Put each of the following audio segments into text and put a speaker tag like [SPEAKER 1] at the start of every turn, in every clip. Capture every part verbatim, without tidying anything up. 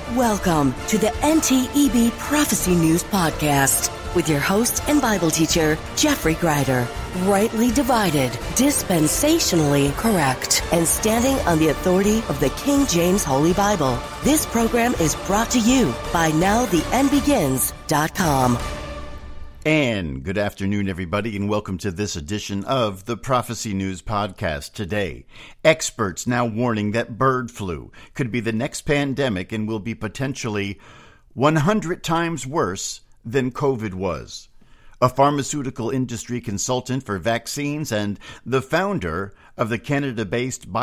[SPEAKER 1] Welcome to the N T E B Prophecy News Podcast with your host and Bible teacher, Jeffrey Greider. Rightly divided, dispensationally correct, and standing on the authority of the King James Holy Bible. This program is brought to you by now the end begins dot com.
[SPEAKER 2] And good afternoon, everybody, and welcome to this edition of the Prophecy News Podcast. Today, experts now warning that bird flu could be the next pandemic and will be potentially one hundred times worse than COVID was. A pharmaceutical industry consultant for vaccines and the founder of the Canada-based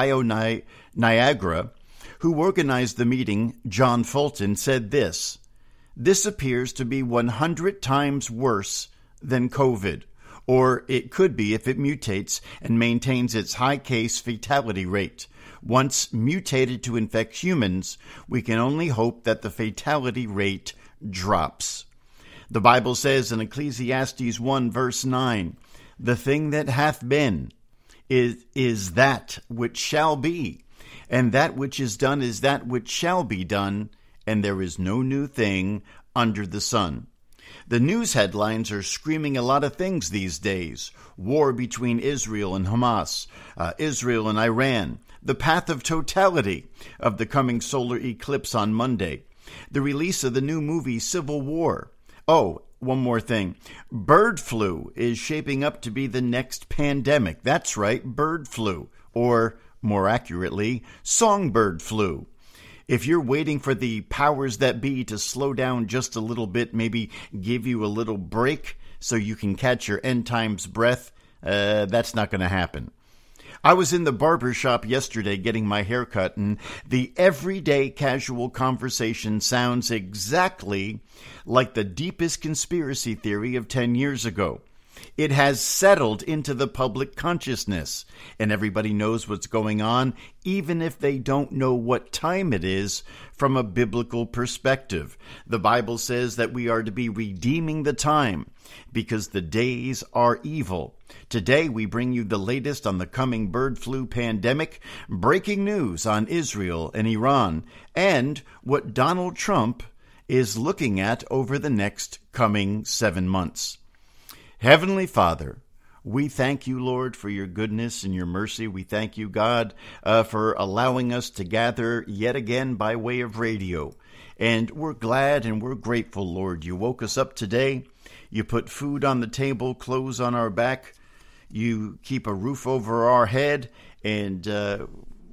[SPEAKER 2] BioNiagara, who organized the meeting, John Fulton, said this: "This appears to be one hundred times worse than COVID, or it could be if it mutates and maintains its high case fatality rate. Once mutated to infect humans, we can only hope that the fatality rate drops." The Bible says in Ecclesiastes one verse nine, "The thing that hath been is, is that which shall be, and that which is done is that which shall be done, and there is no new thing under the sun." The news headlines are screaming a lot of things these days. War between Israel and Hamas, uh, Israel and Iran, the path of totality of the coming solar eclipse on Monday, the release of the new movie Civil War. Oh, one more thing. Bird flu is shaping up to be the next pandemic. That's right, bird flu, or more accurately, songbird flu. If you're waiting for the powers that be to slow down just a little bit, maybe give you a little break so you can catch your end times breath, uh, that's not going to happen. I was in the barber shop yesterday getting my hair cut, and the everyday casual conversation sounds exactly like the deepest conspiracy theory of ten years ago. It has settled into the public consciousness, and everybody knows what's going on, even if they don't know what time it is from a biblical perspective. The Bible says that we are to be redeeming the time because the days are evil. Today, we bring you the latest on the coming bird flu pandemic, breaking news on Israel and Iran, and what Donald Trump is looking at over the next coming seven months. Heavenly Father, we thank you, Lord, for your goodness and your mercy. We thank you, God, uh, for allowing us to gather yet again by way of radio. And we're glad and we're grateful, Lord. You woke us up today. You put food on the table, clothes on our back. You keep a roof over our head. And uh,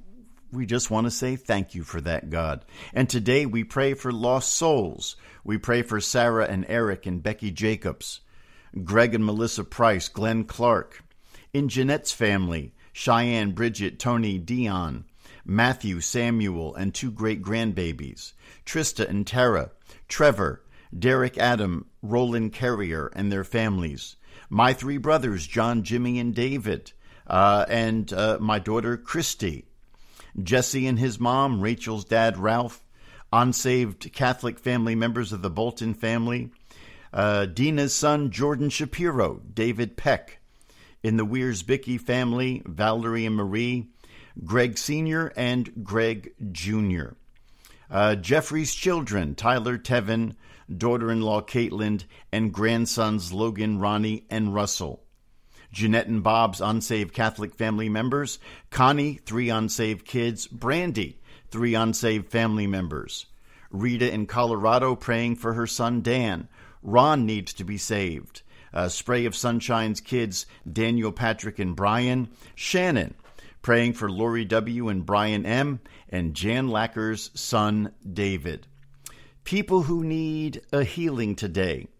[SPEAKER 2] we just want to say thank you for that, God. And today we pray for lost souls. We pray for Sarah and Eric and Becky Jacobs, Greg and Melissa Price, Glenn Clark. In Jeanette's family, Cheyenne, Bridget, Tony, Dion, Matthew, Samuel, and two great-grandbabies, Trista and Tara, Trevor, Derek, Adam, Roland Carrier, and their families, my three brothers, John, Jimmy, and David, uh, and uh, my daughter, Christy, Jesse and his mom, Rachel's dad, Ralph, unsaved Catholic family members of the Bolton family, Uh, Dina's son, Jordan Shapiro, David Peck. In the Wiersbicki family, Valerie and Marie, Greg Senior and Greg Junior Uh, Jeffrey's children, Tyler, Tevin, daughter-in-law, Caitlin, and grandsons, Logan, Ronnie, and Russell. Jeanette and Bob's unsaved Catholic family members, Connie, three unsaved kids, Brandy, three unsaved family members. Rita in Colorado praying for her son, Dan. Ron needs to be saved. Uh, Spray of Sunshine's kids, Daniel, Patrick, and Brian. Shannon, praying for Lori W. and Brian M. And Jan Lacker's son, David. People who need a healing today.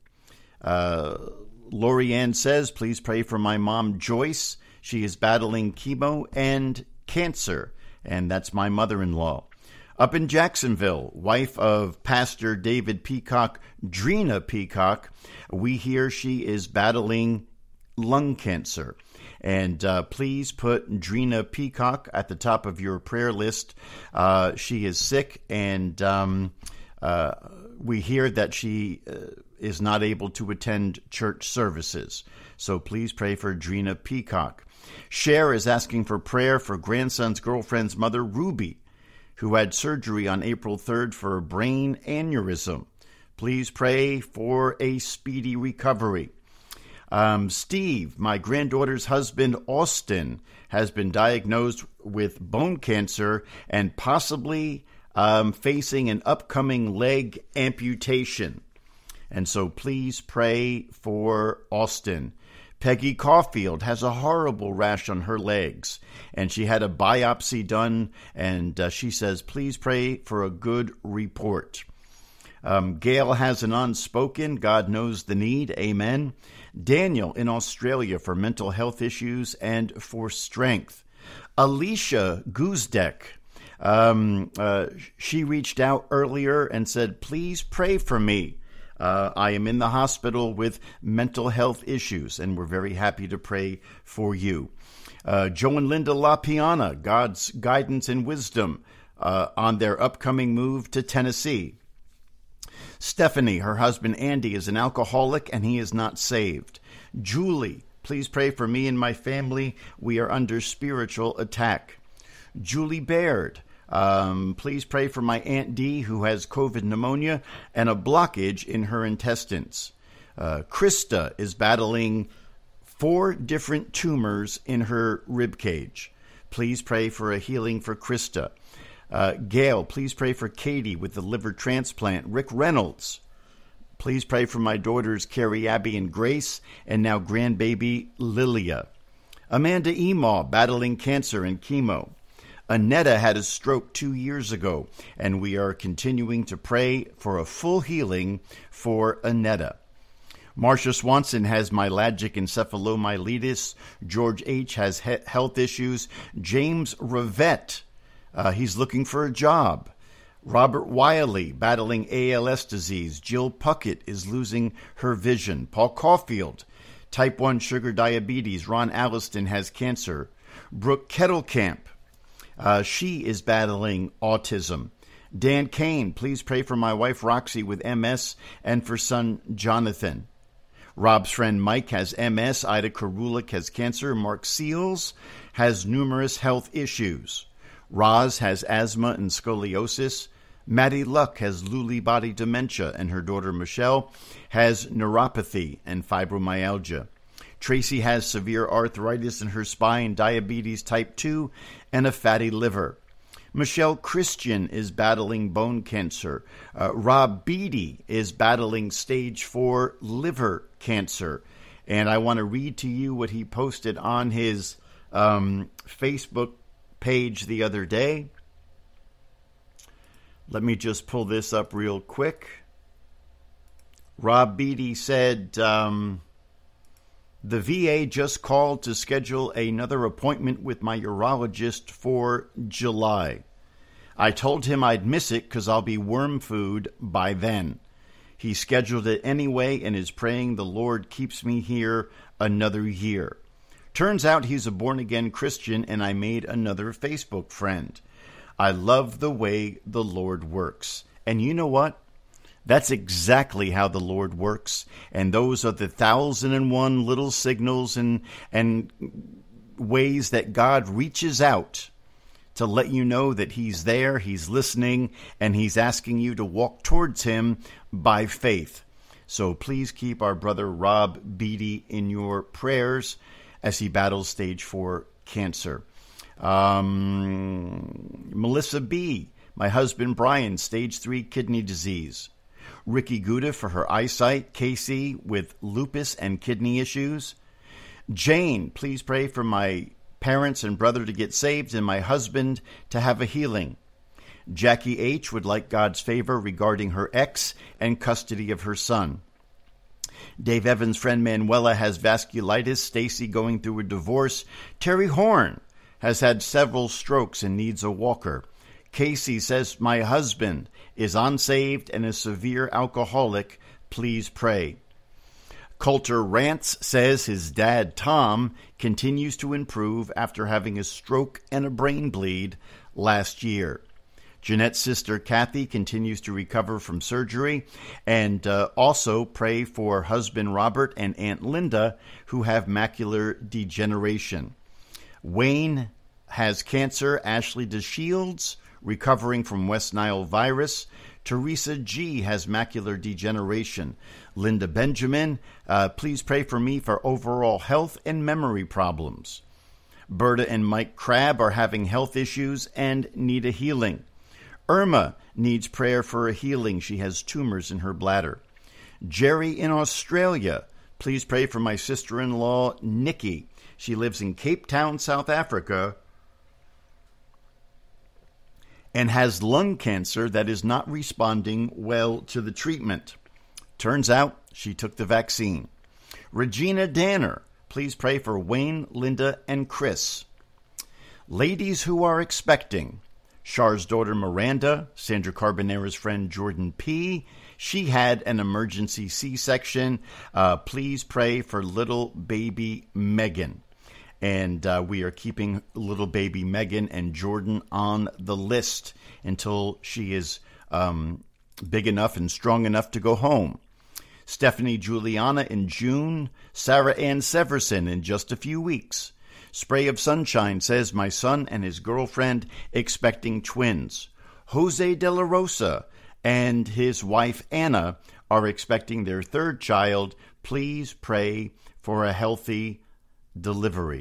[SPEAKER 2] Uh, Lori Ann says, please pray for my mom, Joyce. She is battling chemo and cancer, and that's my mother-in-law. Up in Jacksonville, wife of Pastor David Peacock, Drina Peacock, we hear she is battling lung cancer. And uh, please put Drina Peacock at the top of your prayer list. Uh, she is sick, and um, uh, we hear that she uh, is not able to attend church services. So please pray for Drina Peacock. Cher is asking for prayer for grandson's girlfriend's mother, Ruby. who had surgery on April third for a brain aneurysm. Please pray for a speedy recovery. Um, Steve, my granddaughter's husband, Austin, has been diagnosed with bone cancer and possibly um, facing an upcoming leg amputation. And so please pray for Austin. Peggy Caulfield has a horrible rash on her legs, and she had a biopsy done, and uh, she says, please pray for a good report. Um, Gail has an unspoken, God knows the need, amen. Daniel in Australia for mental health issues and for strength. Alicia Guzdeck, um, uh, she reached out earlier and said, please pray for me. Uh, I am in the hospital with mental health issues, and we're very happy to pray for you. Uh, Joe and Linda LaPiana, God's guidance and wisdom uh, on their upcoming move to Tennessee. Stephanie, her husband Andy, is an alcoholic, and he is not saved. Julie, please pray for me and my family. We are under spiritual attack. Julie Baird, Um, please pray for my Aunt Dee, who has COVID pneumonia and a blockage in her intestines. Uh, Krista is battling four different tumors in her rib cage. Please pray for a healing for Krista. Uh, Gail, please pray for Katie with the liver transplant. Rick Reynolds, please pray for my daughters Carrie, Abby, and Grace, and now grandbaby Lilia. Amanda Emaw, battling cancer and chemo. Annetta had a stroke two years ago, and we are continuing to pray for a full healing for Annetta. Marcia Swanson has myalgic encephalomyelitis. George H. has he- health issues. James Rivette, uh, he's looking for a job. Robert Wiley, battling A L S disease. Jill Puckett is losing her vision. Paul Caulfield, type one sugar diabetes. Ron Alliston has cancer. Brooke Kettlecamp, Uh, she is battling autism. Dan Kane, please pray for my wife Roxy with M S and for son Jonathan. Rob's friend Mike has M S. Ida Karulik has cancer. Mark Seals has numerous health issues. Roz has asthma and scoliosis. Maddie Luck has Lewy body dementia, and her daughter Michelle has neuropathy and fibromyalgia. Tracy has severe arthritis in her spine, diabetes type two, and a fatty liver. Michelle Christian is battling bone cancer. Uh, Rob Beatty is battling stage four liver cancer. And I want to read to you what he posted on his um, Facebook page the other day. Let me just pull this up real quick. Rob Beatty said, Um, the V A just called to schedule another appointment with my urologist for July. I told him I'd miss it because I'll be worm food by then. He scheduled it anyway and is praying the Lord keeps me here another year. Turns out he's a born-again Christian, and I made another Facebook friend. I love the way the Lord works. And you know what? That's exactly how the Lord works. And those are the thousand and one little signals and, and ways that God reaches out to let you know that he's there, he's listening, and he's asking you to walk towards him by faith. So please keep our brother Rob Beatty in your prayers as he battles stage four cancer. Um, Melissa B., my husband Brian, stage three kidney disease. Ricky Gouda for her eyesight. Casey with lupus and kidney issues. Jane, please pray for my parents and brother to get saved and my husband to have a healing. Jackie H. would like God's favor regarding her ex and custody of her son. Dave Evans' friend Manuela has vasculitis. Stacy going through a divorce. Terry Horn has had several strokes and needs a walker. Casey says, my husband is unsaved and a severe alcoholic. Please pray. Coulter Rants says his dad, Tom, continues to improve after having a stroke and a brain bleed last year. Jeanette's sister, Kathy, continues to recover from surgery. And uh, also pray for husband Robert and Aunt Linda, who have macular degeneration. Wayne has cancer. Ashley DeShields recovering from West Nile virus. Teresa G. has macular degeneration. Linda Benjamin, uh, please pray for me for overall health and memory problems. Berta and Mike Crabb are having health issues and need a healing. Irma needs prayer for a healing. She has tumors in her bladder. Jerry in Australia, please pray for my sister-in-law, Nikki. She lives in Cape Town, South Africa, and has lung cancer that is not responding well to the treatment. Turns out she took the vaccine. Regina Danner, please pray for Wayne, Linda, and Chris. Ladies who are expecting, Char's daughter Miranda, Sandra Carbonera's friend Jordan P. She had an emergency C-section. Uh, please pray for little baby Megan. And uh, we are keeping little baby Megan and Jordan on the list until she is um, big enough and strong enough to go home. Stephanie Juliana in June. Sarah Ann Severson in just a few weeks. Spray of Sunshine says, my son and his girlfriend expecting twins. Jose De La Rosa and his wife Anna are expecting their third child. Please pray for a healthy delivery.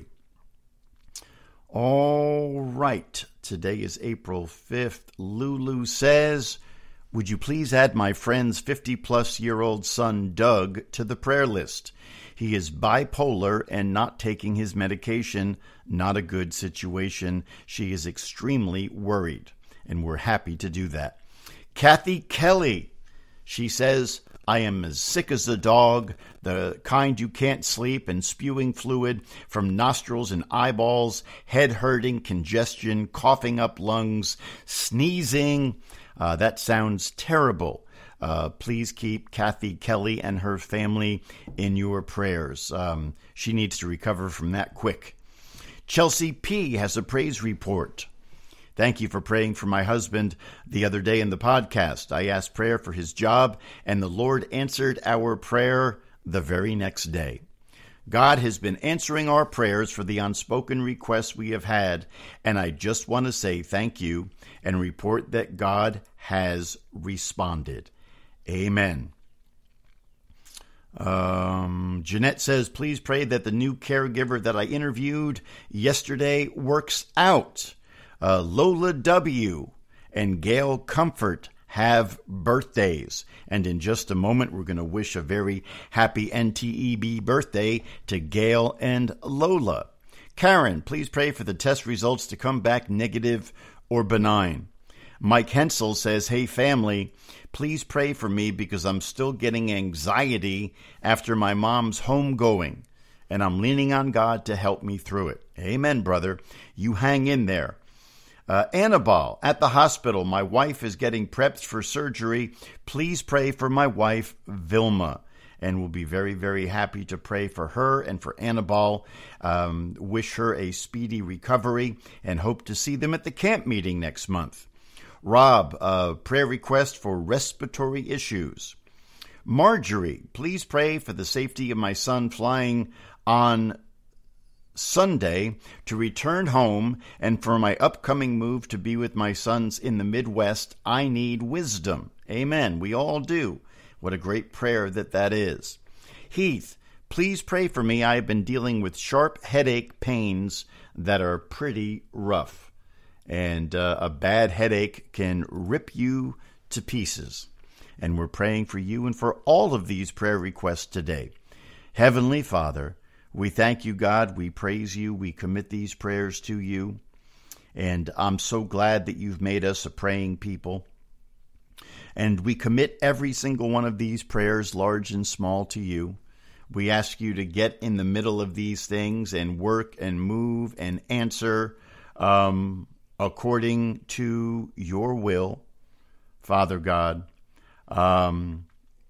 [SPEAKER 2] All right. Today is April fifth. Lulu says, would you please add my friend's fifty-plus-year-old son, Doug, to the prayer list? He is bipolar and not taking his medication. Not a good situation. She is extremely worried, and we're happy to do that. Kathy Kelly, she says, I am as sick as a dog, the kind you can't sleep, and spewing fluid from nostrils and eyeballs, head hurting, congestion, coughing up lungs, sneezing. Uh, that sounds terrible. Uh, please keep Kathy Kelly and her family in your prayers. Um, she needs to recover from that quick. Chelsea P. has a praise report. Thank you for praying for my husband the other day in the podcast. I asked prayer for his job, and the Lord answered our prayer the very next day. God has been answering our prayers for the unspoken requests we have had, and I just want to say thank you and report that God has responded. Amen. Um, Jeanette says, please pray that the new caregiver that I interviewed yesterday works out. Uh, Lola W. and Gail Comfort have birthdays. And in just a moment, we're going to wish a very happy N T E B birthday to Gail and Lola. Karen, please pray for the test results to come back negative or benign. Mike Hensel says, hey, family, please pray for me because I'm still getting anxiety after my mom's homegoing, and I'm leaning on God to help me through it. Amen, brother. You hang in there. Uh, Annabelle, at the hospital, my wife is getting prepped for surgery. Please pray for my wife, Vilma. And we'll be very, very happy to pray for her and for Annabelle. Um, wish her a speedy recovery and hope to see them at the camp meeting next month. Rob, uh, prayer request for respiratory issues. Marjorie, please pray for the safety of my son flying on Sunday to return home and for my upcoming move to be with my sons in the Midwest. I need wisdom. Amen. We all do. What a great prayer that that is. Heath, please pray for me. I have been dealing with sharp headache pains that are pretty rough. And uh, a bad headache can rip you to pieces. And we're praying for you and for all of these prayer requests today. Heavenly Father, we thank you, God. We praise you. We commit these prayers to you. And I'm so glad that you've made us a praying people. And we commit every single one of these prayers, large and small, to you. We ask you to get in the middle of these things and work and move and answer um, according to your will, Father God, um,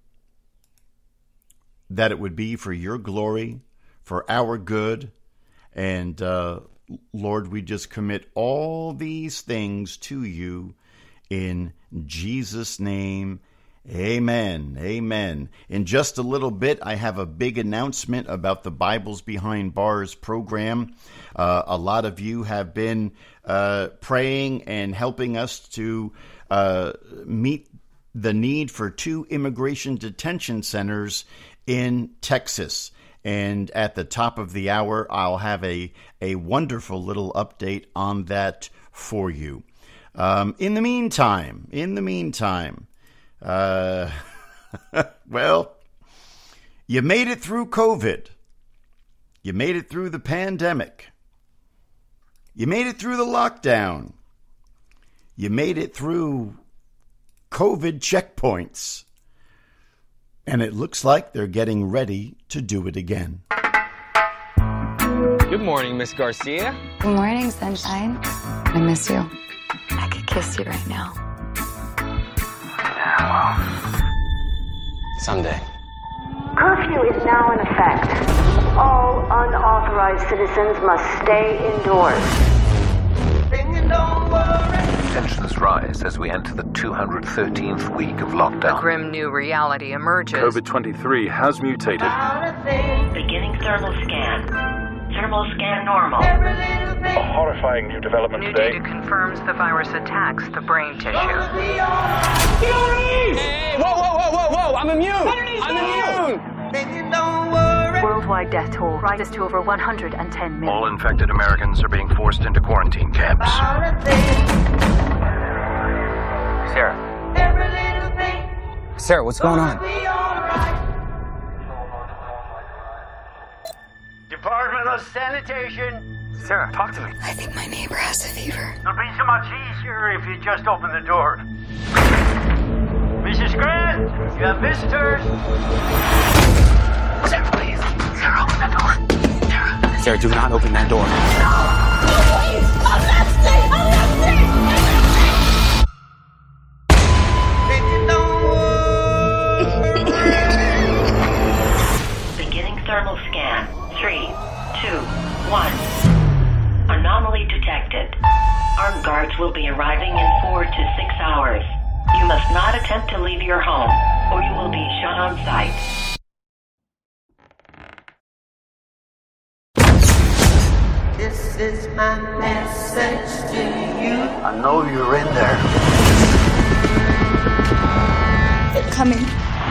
[SPEAKER 2] that it would be for your glory, for our good. And uh, Lord, we just commit all these things to you in Jesus' name. Amen. Amen. In just a little bit, I have a big announcement about the Bibles Behind Bars program. Uh, a lot of you have been uh, praying and helping us to uh, meet the need for two immigration detention centers in Texas. And at the top of the hour, I'll have a, a wonderful little update on that for you. Um, in the meantime, in the meantime, Uh, well, you made it through COVID. You made it through the pandemic. You made it through the lockdown. You made it through COVID checkpoints. And it looks like they're getting ready to do it again.
[SPEAKER 3] Good morning, Miss Garcia.
[SPEAKER 4] Good morning, sunshine. I miss you. I could kiss you right now.
[SPEAKER 3] Someday.
[SPEAKER 5] Curfew is now in effect. All unauthorized citizens must stay indoors.
[SPEAKER 6] Tensions rise as we enter the two hundred thirteenth week of lockdown.
[SPEAKER 7] A grim new reality emerges.
[SPEAKER 8] COVID twenty-three has mutated.
[SPEAKER 9] Beginning thermal scan. Thermal scan normal.
[SPEAKER 8] A horrifying new development
[SPEAKER 7] New
[SPEAKER 8] today.
[SPEAKER 7] data confirms the virus attacks the brain tissue.
[SPEAKER 3] Hey, whoa, whoa, whoa, whoa, whoa! I'm immune! I'm immune!
[SPEAKER 5] Worldwide death toll rises to over one hundred ten million.
[SPEAKER 8] All infected Americans are being forced into quarantine camps.
[SPEAKER 3] Sarah. Sarah, what's going on?
[SPEAKER 10] Department of Sanitation.
[SPEAKER 3] Sarah, talk to me.
[SPEAKER 4] I think my neighbor has a fever.
[SPEAKER 10] It'll be so much easier if you just open the door. Missus Grant, you have visitors.
[SPEAKER 3] Sarah, please. Sarah, open that door. Sarah. Sarah, do not open that door.
[SPEAKER 5] Please, I'm listening, I'm listening.
[SPEAKER 9] Beginning thermal scan. Three, two, one. Anomaly detected. Armed guards will be arriving in four to six hours. You must not attempt to leave your home, or you will be shot on sight.
[SPEAKER 11] This is my message to you.
[SPEAKER 10] I know you're in there.
[SPEAKER 4] They're coming.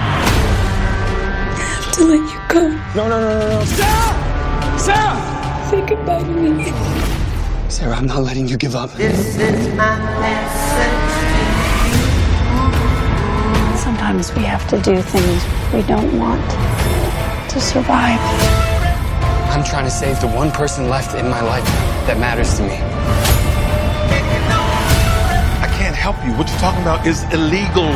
[SPEAKER 4] I have to let you go.
[SPEAKER 3] No, no, no, no, no. Sarah! Sarah!
[SPEAKER 4] Say goodbye to me.
[SPEAKER 3] Sarah, I'm not letting you give up.
[SPEAKER 11] This is my message to
[SPEAKER 4] Sometimes we have to do things we don't want to survive.
[SPEAKER 3] I'm trying to save the one person left in my life that matters to me.
[SPEAKER 8] I can't help you. What you're talking about is illegal.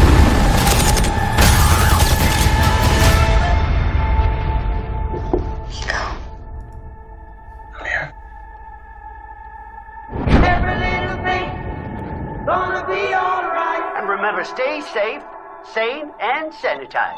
[SPEAKER 10] And remember, stay safe, sane, and sanitize.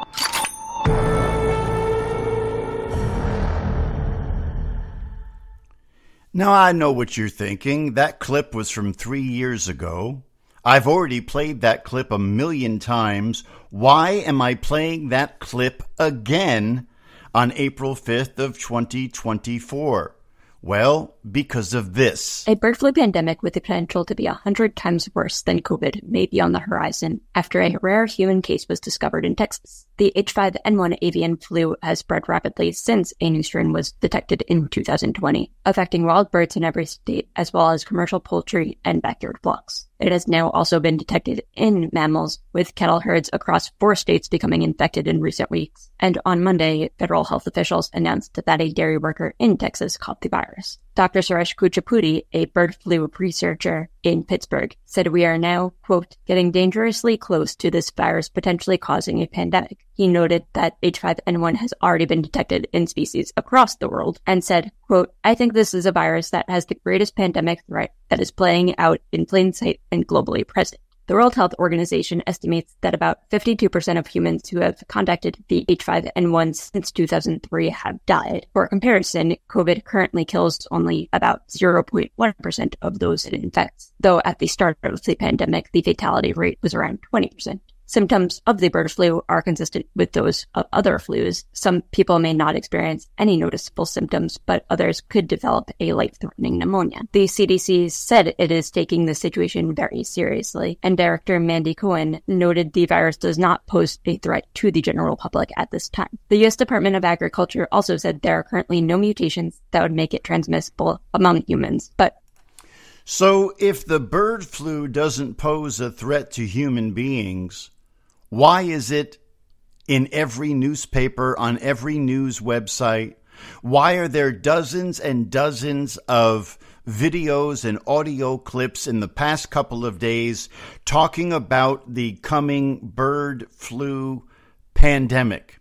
[SPEAKER 2] Now, I know what you're thinking. That clip was from three years ago. I've already played that clip a million times. Why am I playing that clip again on April fifth of twenty twenty-four? Well, because of this.
[SPEAKER 12] A bird flu pandemic with the potential to be a hundred times worse than COVID may be on the horizon after a rare human case was discovered in Texas. The H five N one avian flu has spread rapidly since a new strain was detected in two thousand twenty, affecting wild birds in every state as well as commercial poultry and backyard flocks. It has now also been detected in mammals, with cattle herds across four states becoming infected in recent weeks. And on Monday, federal health officials announced that a dairy worker in Texas caught the virus. Doctor Suresh Kuchipudi, a bird flu researcher in Pittsburgh, said we are now, quote, getting dangerously close to this virus potentially causing a pandemic. He noted that H five N one has already been detected in species across the world and said, quote, I think this is a virus that has the greatest pandemic threat that is playing out in plain sight and globally present. The World Health Organization estimates that about fifty-two percent of humans who have contacted the H five N one since two thousand three have died. For comparison, COVID currently kills only about zero point one percent of those it infects, though at the start of the pandemic, the fatality rate was around twenty percent. Symptoms of the bird flu are consistent with those of other flus. Some people may not experience any noticeable symptoms, but others could develop a life-threatening pneumonia. The C D C said it is taking the situation very seriously, and Director Mandy Cohen noted the virus does not pose a threat to the general public at this time. The U S Department of Agriculture also said there are currently no mutations that would make it transmissible among humans, but
[SPEAKER 2] So if the bird flu doesn't pose a threat to human beings, why is it in every newspaper, on every news website? Why are there dozens and dozens of videos and audio clips in the past couple of days talking about the coming bird flu pandemic?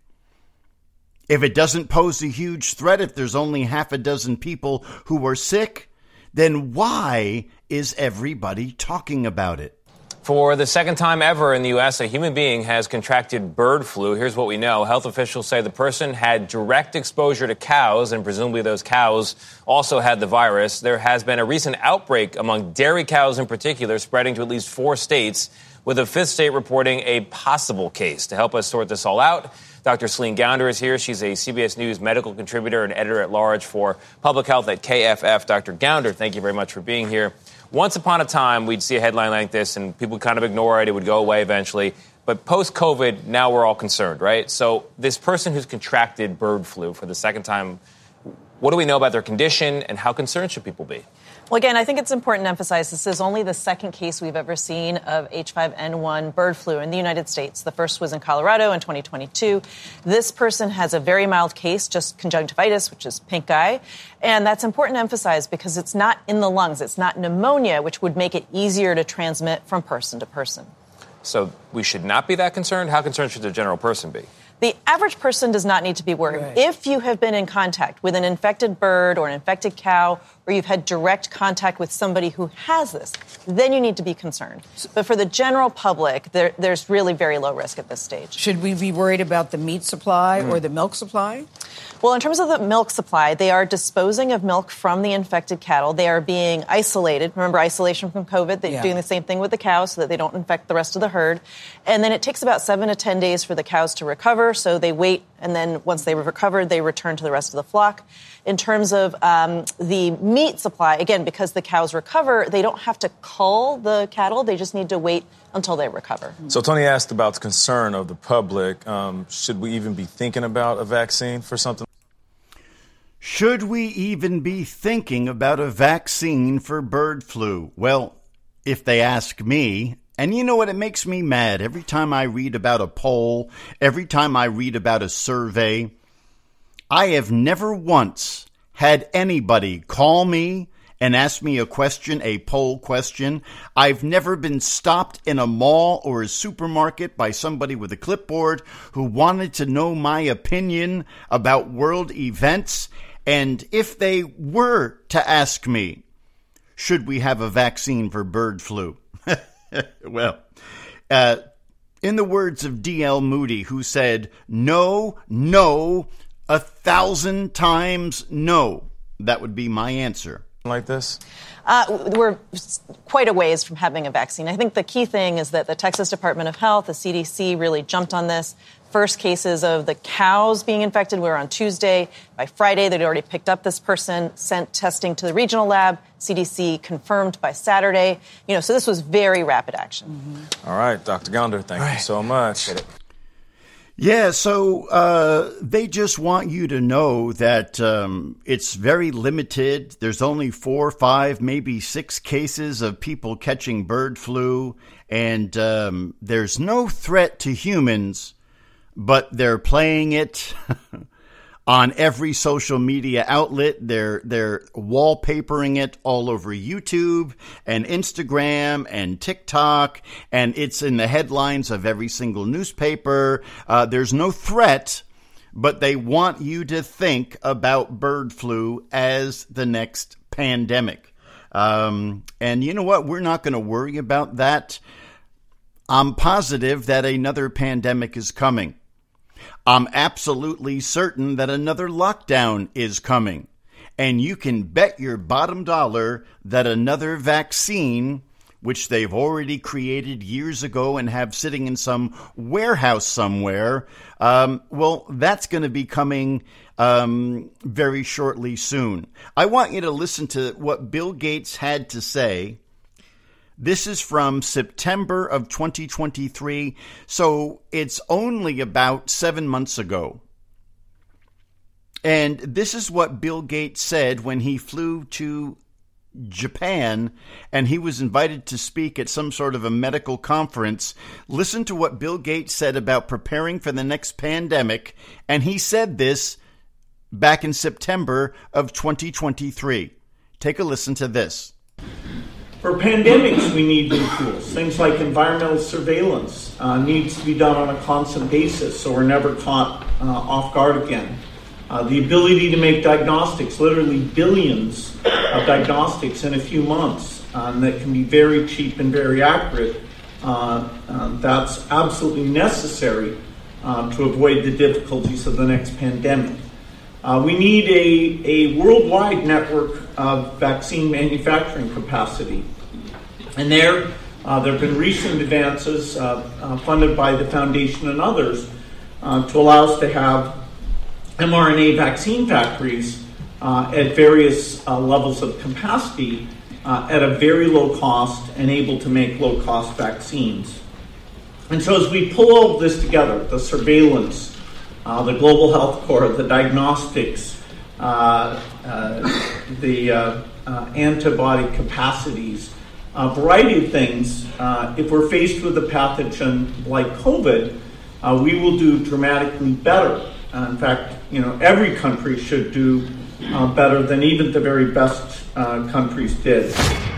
[SPEAKER 2] If it doesn't pose a huge threat, if there's only half a dozen people who are sick, then why is everybody talking about it?
[SPEAKER 13] For the second time ever in the U S, a human being has contracted bird flu. Here's what we know. Health officials say the person had direct exposure to cows, and presumably those cows also had the virus. There has been a recent outbreak among dairy cows in particular, spreading to at least four states, with a fifth state reporting a possible case. To help us sort this all out, Doctor Celine Gounder is here. She's a C B S News medical contributor and editor-at-large for public health at K F F. Doctor Gounder, thank you very much for being here. Once upon a time, we'd see a headline like this, and people would kind of ignore it. It would go away eventually. But post-COVID, now we're all concerned, right? So this person who's contracted bird flu for the second time, what do we know about their condition, and how concerned should people be?
[SPEAKER 14] Well, again, I think it's important to emphasize this is only the second case we've ever seen of H five N one bird flu in the United States. The first was in Colorado in twenty twenty-two. This person has a very mild case, just conjunctivitis, which is pink eye. And that's important to emphasize because it's not in the lungs. It's not pneumonia, which would make it easier to transmit from person to person.
[SPEAKER 13] So we should not be that concerned? How concerned should the general person be?
[SPEAKER 14] The average person does not need to be worried. Right. If you have been in contact with an infected bird or an infected cow, or you've had direct contact with somebody who has this, then you need to be concerned. But for the general public, there, there's really very low risk at this stage.
[SPEAKER 15] Should we be worried about the meat supply mm. or the milk supply?
[SPEAKER 14] Well, in terms of the milk supply, they are disposing of milk from the infected cattle. They are being isolated. Remember, isolation from COVID. They're yeah. doing the same thing with the cows so that they don't infect the rest of the herd. And then it takes about seven to ten days for the cows to recover. So they wait, and then once they've recovered, they return to the rest of the flock. In terms of um, the meat supply, again, because the cows recover, they don't have to cull the cattle. They just need to wait until they recover.
[SPEAKER 16] So Tony asked about the concern of the public. Um, should we even be thinking about a vaccine for something?
[SPEAKER 2] Should we even be thinking about a vaccine for bird flu? Well, if they ask me, and you know what, it makes me mad every time I read about a poll, every time I read about a survey. I have never once had anybody call me and ask me a question, a poll question. I've never been stopped in a mall or a supermarket by somebody with a clipboard who wanted to know my opinion about world events. And if they were to ask me, should we have a vaccine for bird flu? Well, uh, in the words of D L Moody, who said, no, no, a thousand times no. That would be my answer.
[SPEAKER 16] Like this?
[SPEAKER 14] Uh, we're quite a ways from having a vaccine. I think the key thing is that the Texas Department of Health, the C D C, really jumped on this. First cases of the cows being infected were on Tuesday. By Friday, they'd already picked up this person, sent testing to the regional lab. C D C confirmed by Saturday. You know, so this was very rapid action.
[SPEAKER 16] Mm-hmm. All right, Doctor Gounder, thank right. you so much.
[SPEAKER 2] Yeah, so uh, they just want you to know that um, it's very limited. There's only four, five, maybe six cases of people catching bird flu, and um, there's no threat to humans, but they're playing it on every social media outlet. They're they're wallpapering it all over YouTube and Instagram and TikTok, and it's in the headlines of every single newspaper. Uh, there's no threat, but they want you to think about bird flu as the next pandemic. Um, and you know what? We're not going to worry about that. I'm positive that another pandemic is coming. I'm absolutely certain that another lockdown is coming. And you can bet your bottom dollar that another vaccine which they've already created years ago and have sitting in some warehouse somewhere, um, well, that's going to be coming um, very shortly soon. I want you to listen to what Bill Gates had to say. This is from September of twenty twenty-three, so it's only about seven months ago. And this is what Bill Gates said when he flew to Japan and he was invited to speak at some sort of a medical conference. Listen to what Bill Gates said about preparing for the next pandemic, and he said this back in September of twenty twenty-three. Take a listen to this.
[SPEAKER 17] For pandemics, we need new tools. Things like environmental surveillance uh, needs to be done on a constant basis so we're never caught uh, off guard again. Uh, the ability to make diagnostics, literally billions of diagnostics in a few months um, that can be very cheap and very accurate, uh, uh, that's absolutely necessary uh, to avoid the difficulties of the next pandemic. Uh, we need a, a worldwide network of vaccine manufacturing capacity. And there, uh, there have been recent advances uh, uh, funded by the Foundation and others uh, to allow us to have mRNA vaccine factories uh, at various uh, levels of capacity uh, at a very low cost and able to make low-cost vaccines. And so as we pull all of this together, the surveillance, Uh, the global health core, the diagnostics, uh, uh, the uh, uh, antibody capacities, a variety of things. Uh, if we're faced with a pathogen like COVID, uh, we will do dramatically better. Uh, in fact, you know, every country should do uh, better than even the very best uh, countries did.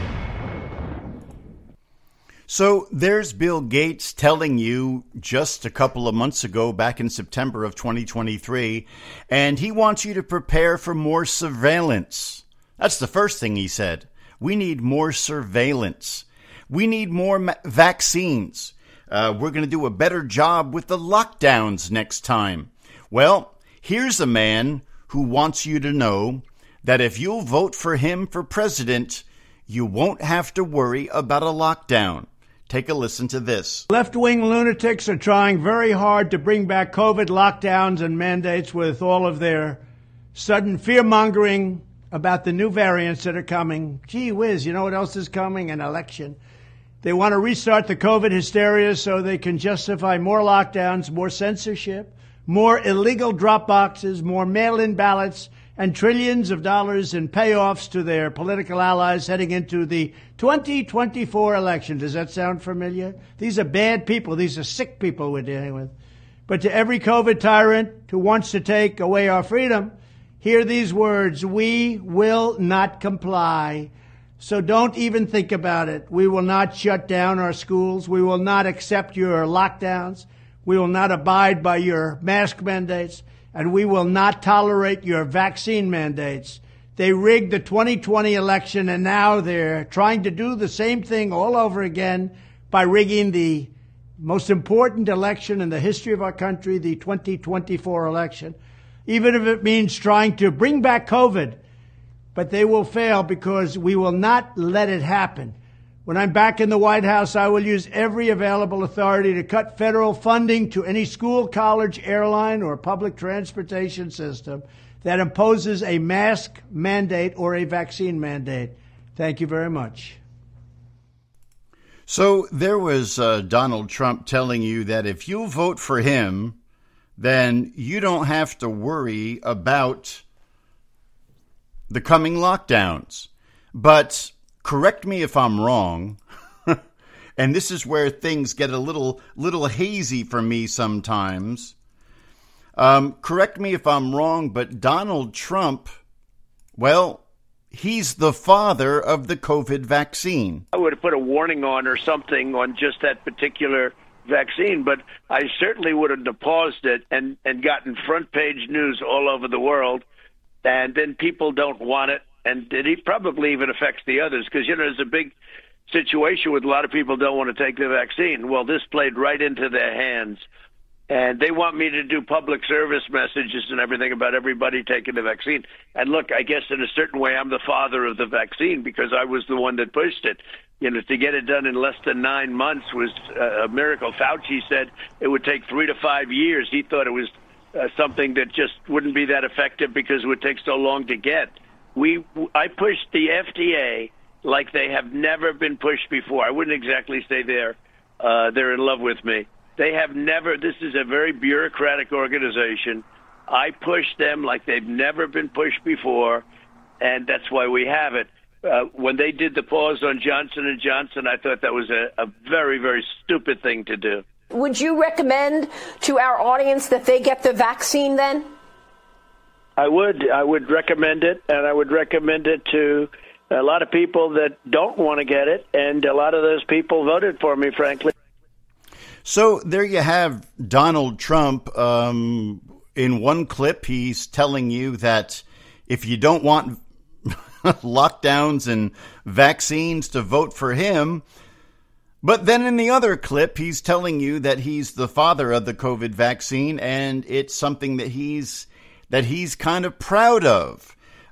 [SPEAKER 2] So there's Bill Gates telling you just a couple of months ago, back in September of twenty twenty-three, and he wants you to prepare for more surveillance. That's the first thing he said. We need more surveillance. We need more ma- vaccines. Uh, we're going to do a better job with the lockdowns next time. Well, here's a man who wants you to know that if you'll vote for him for president, you won't have to worry about a lockdown. Take a listen to this.
[SPEAKER 18] Left-wing lunatics are trying very hard to bring back COVID lockdowns and mandates with all of their sudden fear-mongering about the new variants that are coming. Gee whiz, you know what else is coming? An election. They want to restart the COVID hysteria so they can justify more lockdowns, more censorship, more illegal drop boxes, more mail-in ballots, and trillions of dollars in payoffs to their political allies heading into the twenty twenty-four election. Does that sound familiar? These are bad people. These are sick people we're dealing with. But to every COVID tyrant who wants to take away our freedom, hear these words: we will not comply. So don't even think about it. We will not shut down our schools. We will not accept your lockdowns. We will not abide by your mask mandates. And we will not tolerate your vaccine mandates. They rigged the twenty twenty election, and now they're trying to do the same thing all over again by rigging the most important election in the history of our country, the twenty twenty-four election, even if it means trying to bring back COVID. But they will fail because we will not let it happen. When I'm back in the White House, I will use every available authority to cut federal funding to any school, college, airline, or public transportation system that imposes a mask mandate or a vaccine mandate. Thank you very much.
[SPEAKER 2] So there was uh, Donald Trump telling you that if you vote for him, then you don't have to worry about the coming lockdowns. But correct me if I'm wrong, and this is where things get a little little hazy for me sometimes. Um, correct me if I'm wrong, but Donald Trump, well, he's the father of the COVID vaccine.
[SPEAKER 19] I would have put a warning on or something on just that particular vaccine, but I certainly would have paused it and, and gotten front page news all over the world, and then people don't want it. And it probably even affects the others because, you know, there's a big situation with a lot of people don't want to take the vaccine. Well, this played right into their hands. And they want me to do public service messages and everything about everybody taking the vaccine. And look, I guess in a certain way, I'm the father of the vaccine because I was the one that pushed it. You know, to get it done in less than nine months was uh, a miracle. Fauci said it would take three to five years. He thought it was uh, something that just wouldn't be that effective because it would take so long to get. We, I pushed the F D A like they have never been pushed before. I wouldn't exactly say they're uh, they're in love with me. They have never. This is a very bureaucratic organization. I pushed them like they've never been pushed before, and that's why we have it. Uh, when they did the pause on Johnson and Johnson, I thought that was a, a very, very stupid thing to do.
[SPEAKER 20] Would you recommend to our audience that they get the vaccine then?
[SPEAKER 19] I would. I would recommend it, and I would recommend it to a lot of people that don't want to get it, and a lot of those people voted for me, frankly.
[SPEAKER 2] So there you have Donald Trump. Um, in one clip, he's telling you that if you don't want lockdowns and vaccines, to vote for him. But then in the other clip, he's telling you that he's the father of the COVID vaccine, and it's something that he's that he's kind of proud of.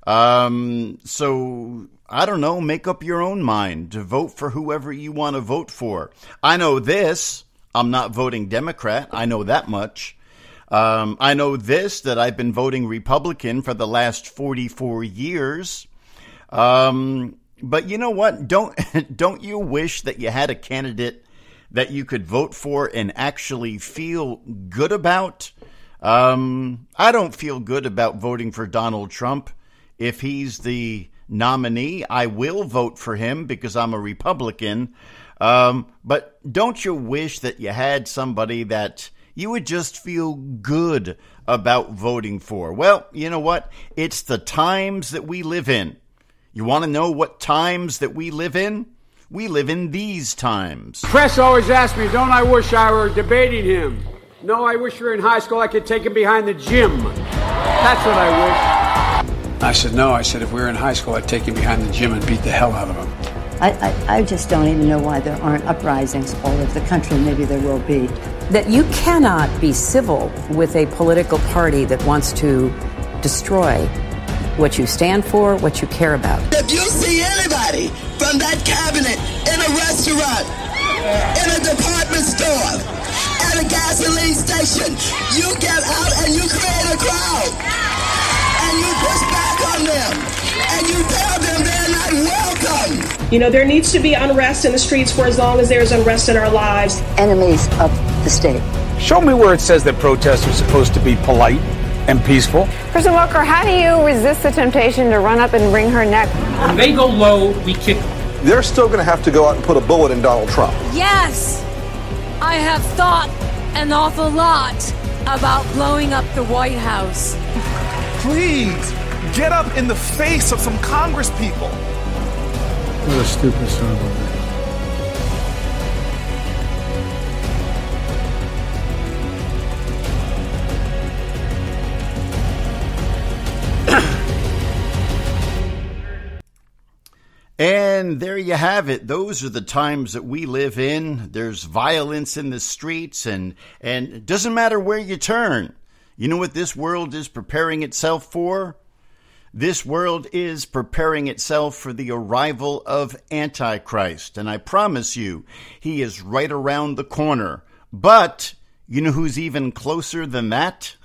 [SPEAKER 2] Um, so I don't know, make up your own mind to vote for whoever you want to vote for. I know this, I'm not voting Democrat. I know that much. Um, I know this, that I've been voting Republican for the last forty-four years. Um, but you know what? Don't, don't you wish that you had a candidate that you could vote for and actually feel good about? Um, I don't feel good about voting for Donald Trump. If he's the nominee, I will vote for him because I'm a Republican. Um, but don't you wish that you had somebody that you would just feel good about voting for? Well, you know what? It's the times that we live in. You want to know what times that we live in? We live in these times.
[SPEAKER 21] Press always asks me, don't I wish I were debating him? No, I wish we were in high school. I could take him behind the gym. That's what I wish.
[SPEAKER 22] I said, no. I said, if we were in high school, I'd take him behind the gym and beat the hell out of him.
[SPEAKER 23] I, I, I just don't even know why there aren't uprisings all over the country. Maybe there will be.
[SPEAKER 24] That you cannot be civil with a political party that wants to destroy what you stand for, what you care about.
[SPEAKER 25] If you see anybody from that cabinet in a restaurant, in a department store, at a gasoline station, you get out and you create a crowd. And you push back on them. And you tell them they're not welcome.
[SPEAKER 26] You know, there needs to be unrest in the streets for as long as there's unrest in our lives.
[SPEAKER 23] Enemies of the state.
[SPEAKER 22] Show me where it says that protests are supposed to be polite and peaceful.
[SPEAKER 27] President Walker, how do you resist the temptation to run up and wring her neck?
[SPEAKER 28] When they go low, we kick them.
[SPEAKER 29] They're still going to have to go out and put a bullet in Donald Trump.
[SPEAKER 30] Yes, I have thought an awful lot about blowing up the White House.
[SPEAKER 8] Please, get up in the face of some Congress people.
[SPEAKER 22] What a stupid son of a bitch.
[SPEAKER 2] And there you have it. Those are the times that we live in. There's violence in the streets, and and it doesn't matter where you turn. You know what this world is preparing itself for? This world is preparing itself for the arrival of Antichrist. And I promise you, he is right around the corner. But you know who's even closer than that?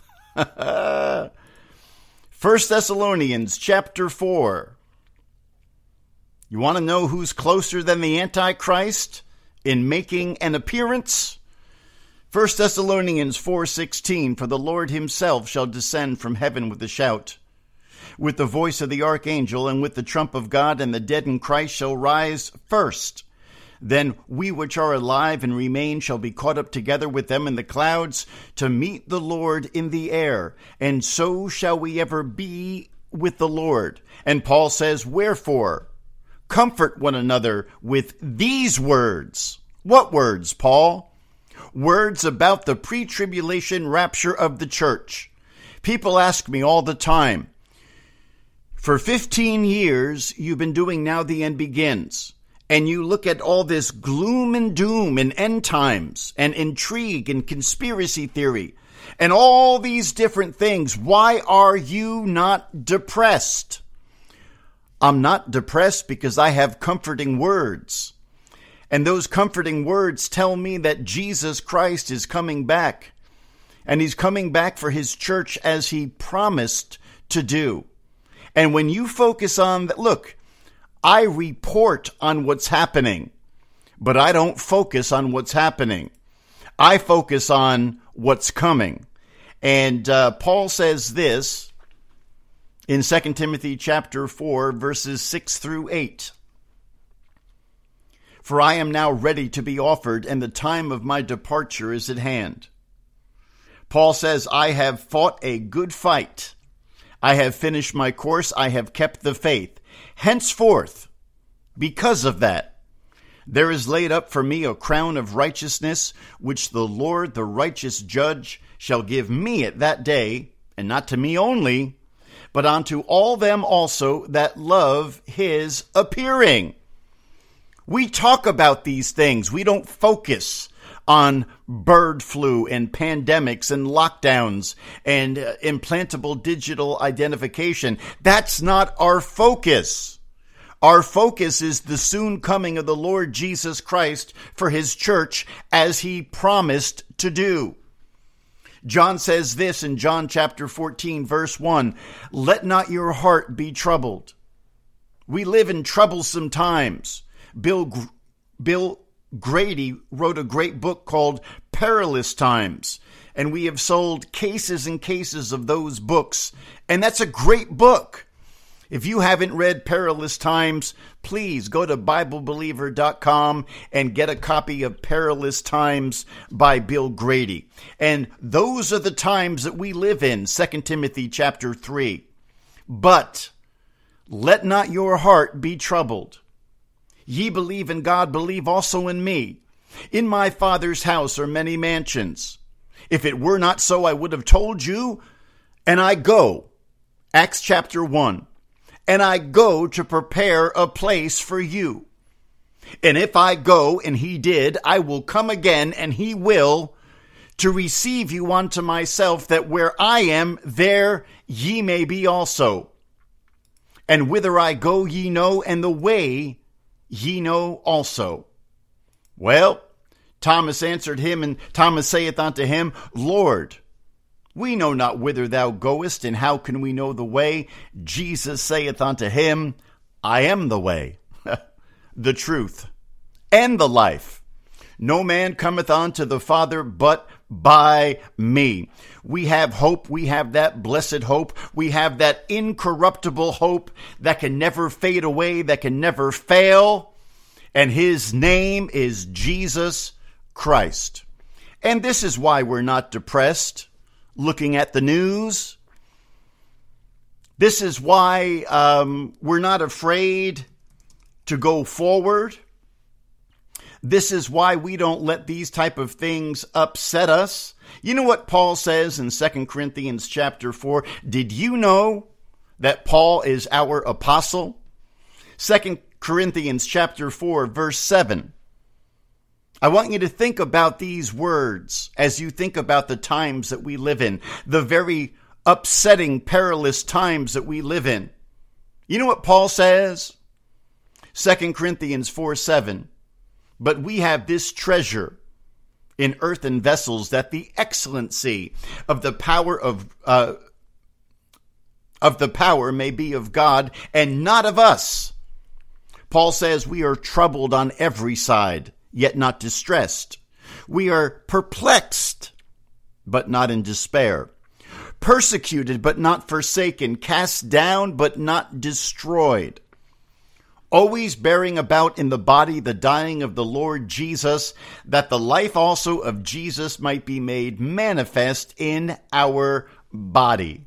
[SPEAKER 2] First Thessalonians chapter four. You want to know who's closer than the Antichrist in making an appearance? First Thessalonians four sixteen, for the Lord himself shall descend from heaven with a shout, with the voice of the archangel, and with the trump of God, and the dead in Christ shall rise first. Then we which are alive and remain shall be caught up together with them in the clouds to meet the Lord in the air, and so shall we ever be with the Lord. And Paul says, wherefore? Comfort one another with these words. What words, Paul? Words about the pre-tribulation rapture of the church. People ask me all the time, for fifteen years, you've been doing Now the End Begins, and you look at all this gloom and doom and end times and intrigue and conspiracy theory and all these different things. Why are you not depressed? I'm not depressed because I have comforting words. And those comforting words tell me that Jesus Christ is coming back. And he's coming back for his church as he promised to do. And when you focus on that, look, I report on what's happening, but I don't focus on what's happening. I focus on what's coming. And uh, Paul says this in Second Timothy chapter four, verses six through eight. For I am now ready to be offered, and the time of my departure is at hand. Paul says, I have fought a good fight. I have finished my course. I have kept the faith. Henceforth, because of that, there is laid up for me a crown of righteousness, which the Lord, the righteous judge, shall give me at that day, and not to me only, but unto all them also that love his appearing. We talk about these things. We don't focus on bird flu and pandemics and lockdowns and uh, implantable digital identification. That's not our focus. Our focus is the soon coming of the Lord Jesus Christ for his church as he promised to do. John says this in John chapter fourteen, verse one, let not your heart be troubled. We live in troublesome times. Bill, Bill Grady wrote a great book called Perilous Times, and we have sold cases and cases of those books, and that's a great book. If you haven't read Perilous Times, please go to Bible Believer dot com and get a copy of Perilous Times by Bill Grady. And those are the times that we live in, Second Timothy chapter three. But let not your heart be troubled. Ye believe in God, believe also in me. In my Father's house are many mansions. If it were not so, I would have told you. And I go, Acts chapter one, and I go to prepare a place for you. And if I go, and he did, I will come again, and he will, to receive you unto myself, that where I am, there ye may be also. And whither I go ye know, and the way ye know also. Well, Thomas answered him, and Thomas saith unto him, Lord, we know not whither thou goest, and how can we know the way? Jesus saith unto him, I am the way, the truth, and the life. No man cometh unto the Father but by me. We have hope. We have that blessed hope. We have that incorruptible hope that can never fade away, that can never fail. And his name is Jesus Christ. And this is why we're not depressed looking at the news. This is why um, we're not afraid to go forward. This is why we don't let these type of things upset us. You know what Paul says in Second Corinthians chapter four? Did you know that Paul is our apostle? Second Corinthians chapter four, verse seven. I want you to think about these words as you think about the times that we live in, the very upsetting, perilous times that we live in. You know what Paul says? Second Corinthians four, seven. But we have this treasure in earthen vessels, that the excellency of the power of uh, of the power may be of God and not of us. Paul says we are troubled on every side, yet not distressed. We are perplexed, but not in despair. Persecuted, but not forsaken. Cast down, but not destroyed. Always bearing about in the body the dying of the Lord Jesus, that the life also of Jesus might be made manifest in our body.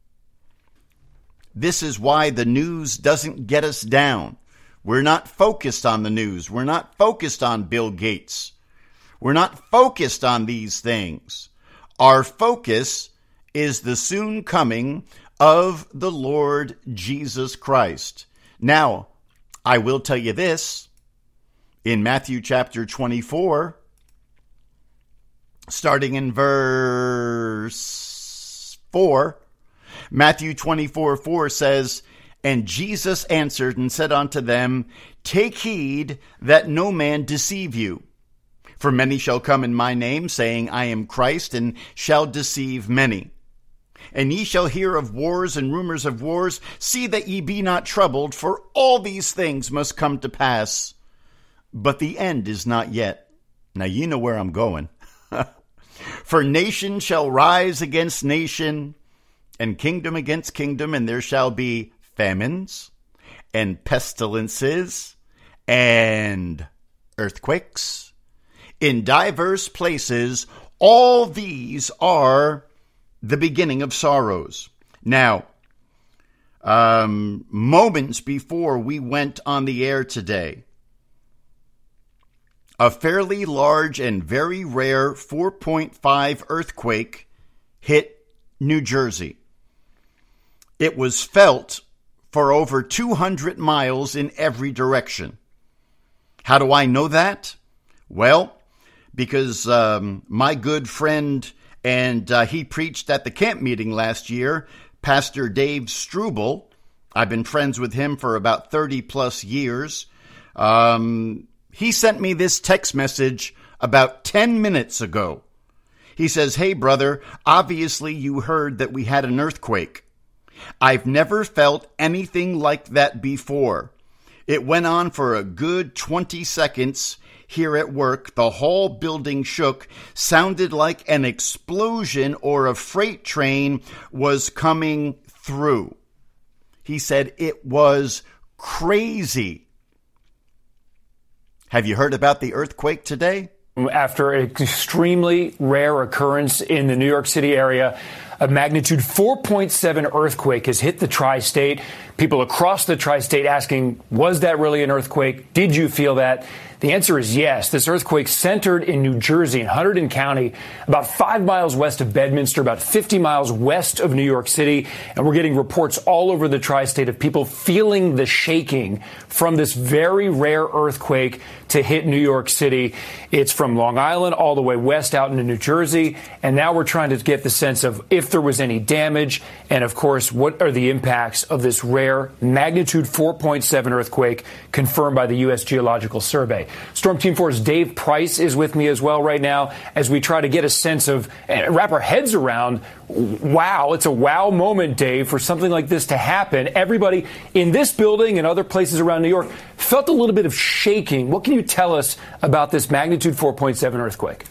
[SPEAKER 2] This is why the news doesn't get us down. We're not focused on the news. We're not focused on Bill Gates. We're not focused on these things. Our focus is the soon coming of the Lord Jesus Christ. Now, I will tell you this, in Matthew chapter twenty-four, starting in verse four, Matthew twenty-four, four says, And Jesus answered and said unto them, Take heed that no man deceive you. For many shall come in my name, saying, I am Christ, and shall deceive many. And ye shall hear of wars and rumors of wars. See that ye be not troubled, for all these things must come to pass. But the end is not yet. Now you know where I'm going. For nation shall rise against nation, and kingdom against kingdom, and there shall be famines, and pestilences, and earthquakes in diverse places. All these are the beginning of sorrows. Now, um, moments before we went on the air today, a fairly large and very rare four point five earthquake hit New Jersey. It was felt for over two hundred miles in every direction. How do I know that? Well, because um, my good friend, and uh, he preached at the camp meeting last year, Pastor Dave Struble. I've been friends with him for about thirty plus years. Um, he sent me this text message about ten minutes ago. He says, hey, brother, obviously you heard that we had an earthquake. I've never felt anything like that before. It went on for a good twenty seconds here at work. The whole building shook, sounded like an explosion or a freight train was coming through. He said it was crazy. Have you heard about the earthquake today?
[SPEAKER 22] After an extremely rare occurrence in the New York City area, a magnitude four point seven earthquake has hit the tri-state. People across the tri-state asking, was that really an earthquake? Did you feel that? The answer is yes. This earthquake centered in New Jersey, in Hunterdon County, about five miles west of Bedminster, about fifty miles west of New York City. And we're getting reports all over the tri-state of people feeling the shaking from this very rare earthquake to hit New York City. It's from Long Island all the way west out into New Jersey. And now we're trying to get the sense of if there was any damage. And of course, what are the impacts of this rare magnitude four point seven earthquake confirmed by the U S Geological Survey. Storm Team four's Dave Price is with me as well right now as we try to get a sense of, uh, wrap our heads around, wow, it's a wow moment, Dave, for something like this to happen. Everybody in this building and other places around New York felt a little bit of shaking. What can you tell us about this magnitude four point seven earthquake?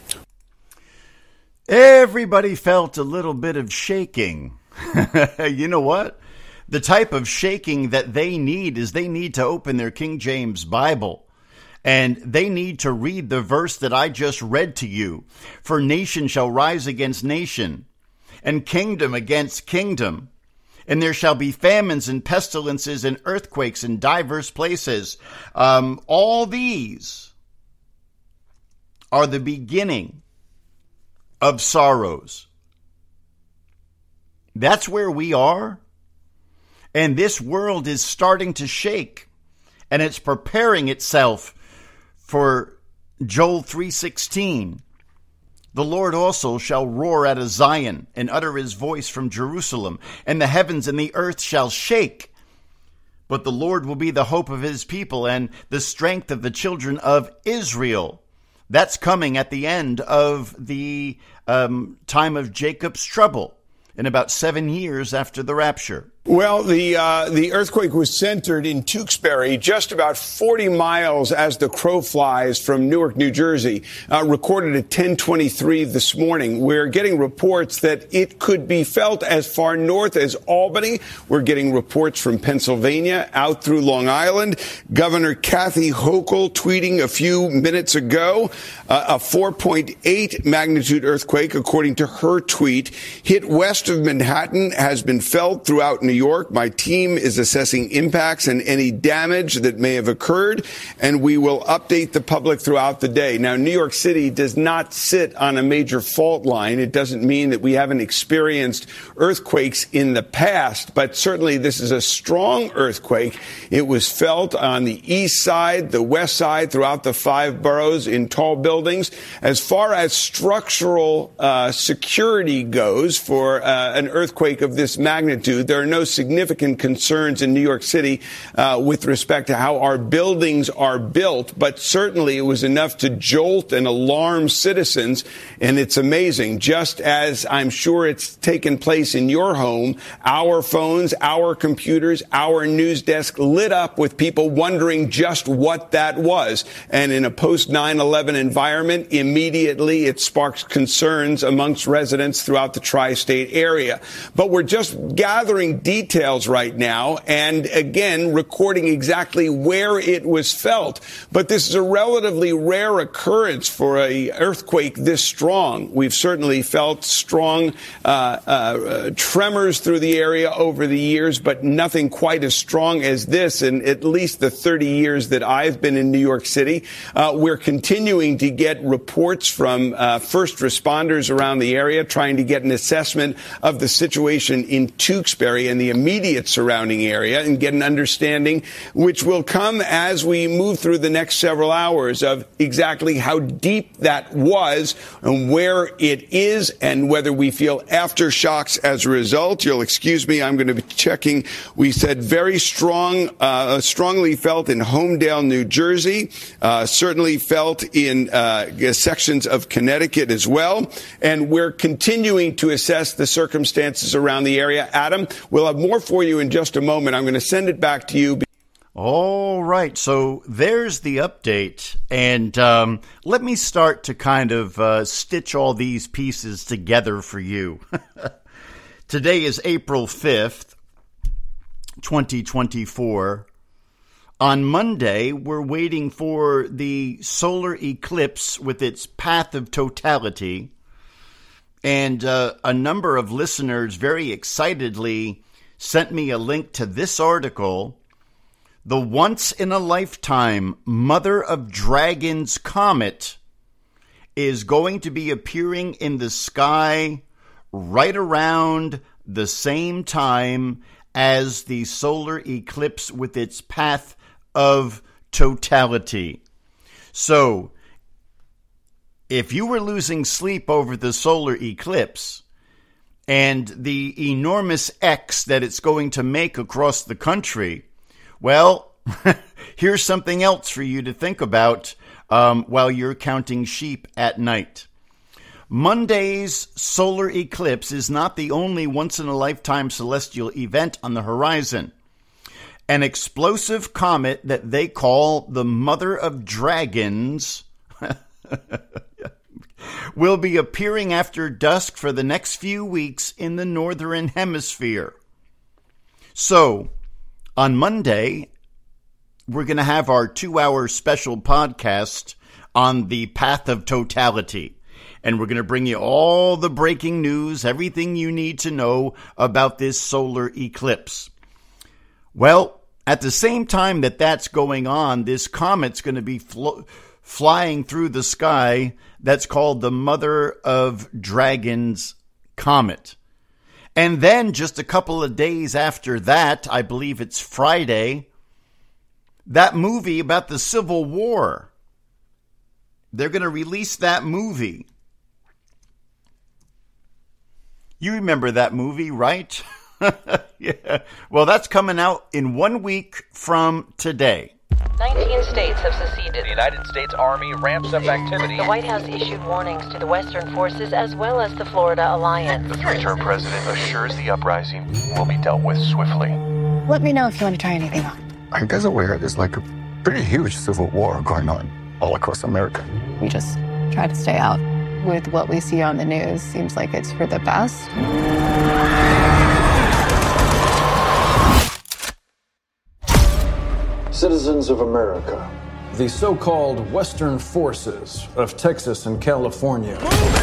[SPEAKER 2] Everybody felt a little bit of shaking. You know what? The type of shaking that they need is they need to open their King James Bible. And they need to read the verse that I just read to you. For nation shall rise against nation, and kingdom against kingdom. And there shall be famines and pestilences and earthquakes in diverse places. Um, all these are the beginning of sorrows. That's where we are. And this world is starting to shake. And it's preparing itself for Joel three sixteen. The Lord also shall roar out of Zion and utter his voice from Jerusalem, and the heavens and the earth shall shake. But the Lord will be the hope of his people and the strength of the children of Israel. That's coming at the end of the um, time of Jacob's trouble, in about seven years after the rapture.
[SPEAKER 1] Well, the uh, the earthquake was centered in Tewksbury, just about forty miles as the crow flies from Newark, New Jersey, uh, recorded at ten twenty-three this morning. We're getting reports that it could be felt as far north as Albany. We're getting reports from Pennsylvania out through Long Island. Governor Kathy Hochul tweeting a few minutes ago, uh, a four point eight magnitude earthquake, according to her tweet, hit west of Manhattan, has been felt throughout New York. My team is assessing impacts and any damage that may have occurred, and we will update the public throughout the day. Now, New York City does not sit on a major fault line. It doesn't mean that we haven't experienced earthquakes in the past, but certainly this is a strong earthquake. It was felt on the east side, the west side, throughout the five boroughs in tall buildings. As far as structural uh, security goes for uh, an earthquake of this magnitude, there are no most significant concerns in New York City uh, with respect to how our buildings are built, but certainly it was enough to jolt and alarm citizens. And it's amazing, just as I'm sure it's taken place in your home, our phones, our computers, our news desk lit up with people wondering just what that was. And in a post nine eleven environment, immediately it sparks concerns amongst residents throughout the tri-state area. But we're just gathering details right now and, again, recording exactly where it was felt. But this is a relatively rare occurrence for an earthquake this strong. We've certainly felt strong uh, uh, tremors through the area over the years, but nothing quite as strong as this in at least the thirty years that I've been in New York City. Uh, we're continuing to get reports from uh, first responders around the area, trying to get an assessment of the situation in Tewksbury and the immediate surrounding area and get an understanding, which will come as we move through the next several hours, of exactly how deep that was and where it is and whether we feel aftershocks as a result. You'll excuse me, I'm going to be checking. We said very strong, uh, strongly felt in Homedale, New Jersey, uh, certainly felt in uh, sections of Connecticut as well. And we're continuing to assess the circumstances around the area. Adam, we'll have more for you in just a moment. I'm going to send it back to you.
[SPEAKER 2] All right, so there's the update, and um, let me start to kind of uh, stitch all these pieces together for you. Today is April fifth, twenty twenty-four. On Monday, we're waiting for the solar eclipse with its path of totality, and uh, a number of listeners very excitedly sent me a link to this article. The once-in-a-lifetime Mother of Dragons comet is going to be appearing in the sky right around the same time as the solar eclipse with its path of totality. So, if you were losing sleep over the solar eclipse and the enormous X that it's going to make across the country, well, here's something else for you to think about um, while you're counting sheep at night. Monday's solar eclipse is not the only once-in-a-lifetime celestial event on the horizon. An explosive comet that they call the Mother of Dragons will be appearing after dusk for the next few weeks in the northern hemisphere. So, on Monday, we're going to have our two-hour special podcast on the path of totality. And we're going to bring you all the breaking news, everything you need to know about this solar eclipse. Well, at the same time that that's going on, this comet's going to be flo- flying through the sky. That's called the Mother of Dragons comet. And then just a couple of days after that, I believe it's Friday, that movie about the Civil War. They're going to release that movie. You remember that movie, right? Yeah. Well, that's coming out in one week from today.
[SPEAKER 3] nineteen states have seceded.
[SPEAKER 4] The United States Army ramps up activity.
[SPEAKER 3] The White House issued warnings to the Western forces as well as the Florida Alliance.
[SPEAKER 4] The three-term president assures the uprising will be dealt with swiftly.
[SPEAKER 5] Let me know if you want to try anything on.
[SPEAKER 6] Are you guys aware there's like a pretty huge civil war going on all across America?
[SPEAKER 5] We just try to stay out. With what we see on the news, seems like it's for the best.
[SPEAKER 7] Citizens of America, the so-called Western forces of Texas and California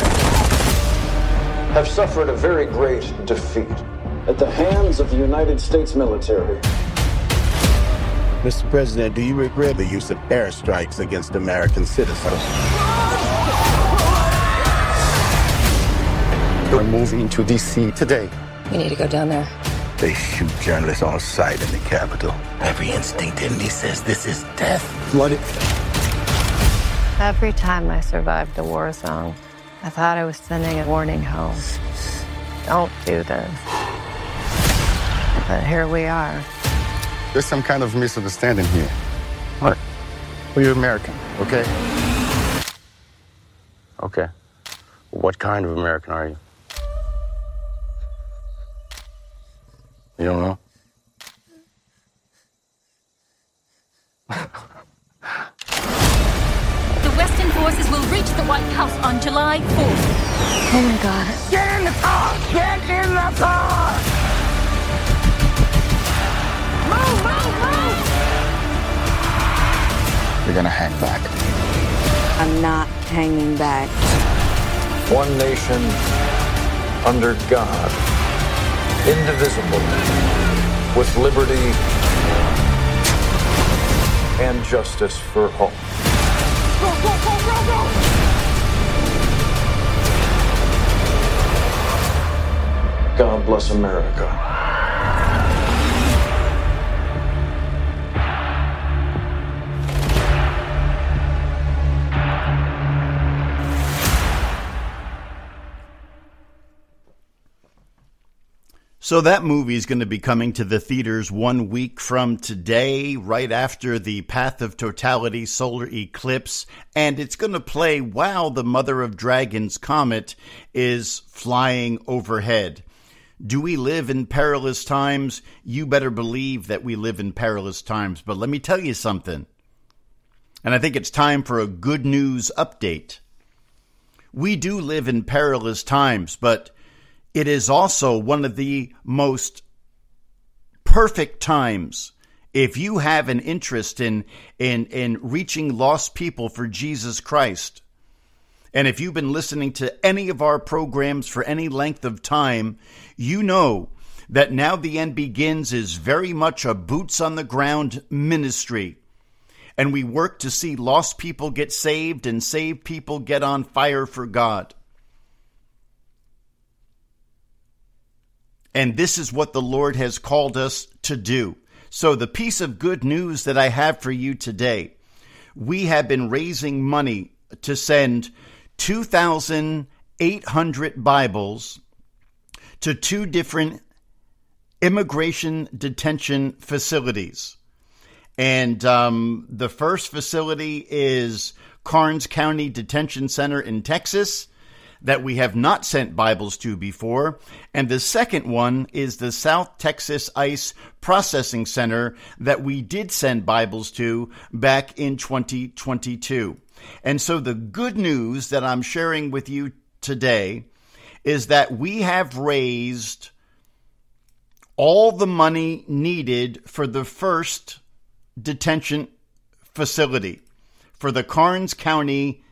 [SPEAKER 7] have suffered a very great defeat at the hands of the United States military.
[SPEAKER 9] Mister President, do you regret the use of airstrikes against American citizens? We're moving to D C today.
[SPEAKER 5] We need to go down there.
[SPEAKER 9] They shoot journalists on sight in the Capitol. Every instinct in me says this is death. Bloody.
[SPEAKER 5] Every time I survived a war zone, I thought I was sending a warning home. Don't do this. but here we are.
[SPEAKER 6] There's some kind of misunderstanding here. Look, we're American, okay? Okay. What kind of American are you? You don't know?
[SPEAKER 10] The Western forces will reach the White House on July fourth.
[SPEAKER 5] Oh my God.
[SPEAKER 10] Get in the car! Get in the car! Move, move, move!
[SPEAKER 6] You're gonna hang back.
[SPEAKER 23] I'm not hanging back.
[SPEAKER 7] One nation under God, indivisible, with liberty and justice for all.
[SPEAKER 10] Go, go, go, go, go!
[SPEAKER 7] God bless America.
[SPEAKER 2] So that movie is going to be coming to the theaters one week from today, right after the Path of Totality solar eclipse. And it's going to play while the Mother of Dragons comet is flying overhead. Do we live in perilous times? You better believe that we live in perilous times. But let me tell you something. And I think it's time for a good news update. We do live in perilous times, but it is also one of the most perfect times if you have an interest in, in, in reaching lost people for Jesus Christ. And if you've been listening to any of our programs for any length of time, you know that Now the End Begins is very much a boots on the ground ministry. And we work to see lost people get saved and saved people get on fire for God. And this is what the Lord has called us to do. So the piece of good news that I have for you today, we have been raising money to send two thousand eight hundred Bibles to two different immigration detention facilities. And um, the first facility is Karnes County Detention Center in Texas, that we have not sent Bibles to before. And the second one is the South Texas ICE Processing Center that we did send Bibles to back in twenty twenty-two. And so the good news that I'm sharing with you today is that we have raised all the money needed for the first detention facility, for the Karnes County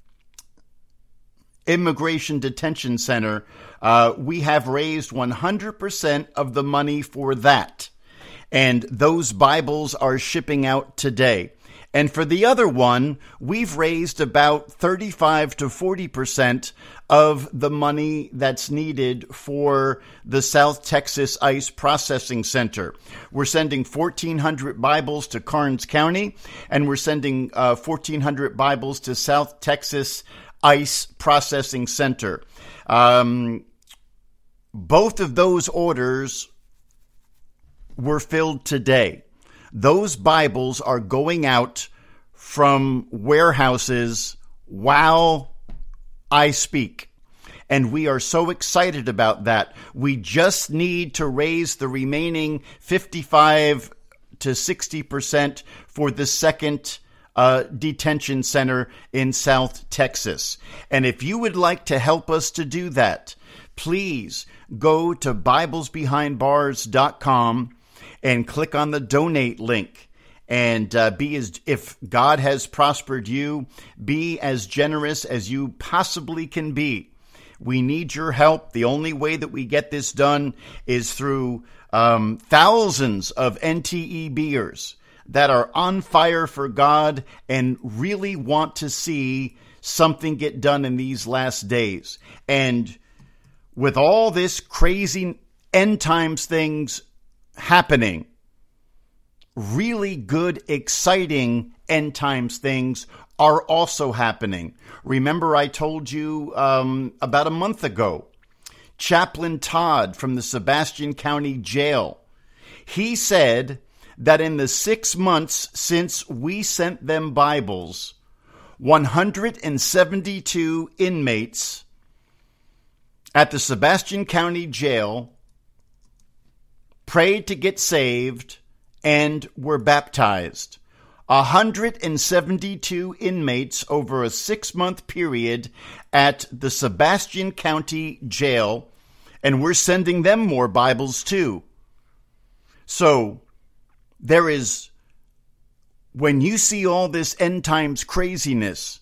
[SPEAKER 2] Immigration Detention Center. Uh, we have raised one hundred percent of the money for that. And those Bibles are shipping out today. And for the other one, we've raised about thirty-five to forty percent of the money that's needed for the South Texas ICE Processing Center. We're sending fourteen hundred Bibles to Karnes County, and we're sending uh, fourteen hundred Bibles to South Texas ICE Processing Center. Um, both of those orders were filled today. Those Bibles are going out from warehouses while I speak. And we are so excited about that. We just need to raise the remaining fifty-five to sixty percent for the second Uh, detention center in South Texas. And if you would like to help us to do that, please go to Bibles Behind Bars dot com and click on the donate link. And uh, be as, if God has prospered you, be as generous as you possibly can be. We need your help. The only way that we get this done is through um, thousands of N T E Bers that are on fire for God and really want to see something get done in these last days. And with all this crazy end times things happening, really good, exciting end times things are also happening. Remember, I told you um, about a month ago, Chaplain Todd from the Sebastian County Jail He said that in the six months since we sent them Bibles, one hundred seventy-two inmates at the Sebastian County Jail prayed to get saved and were baptized. one hundred seventy-two inmates over a six-month period at the Sebastian County Jail, and we're sending them more Bibles too. So, there is, when you see all this end times craziness,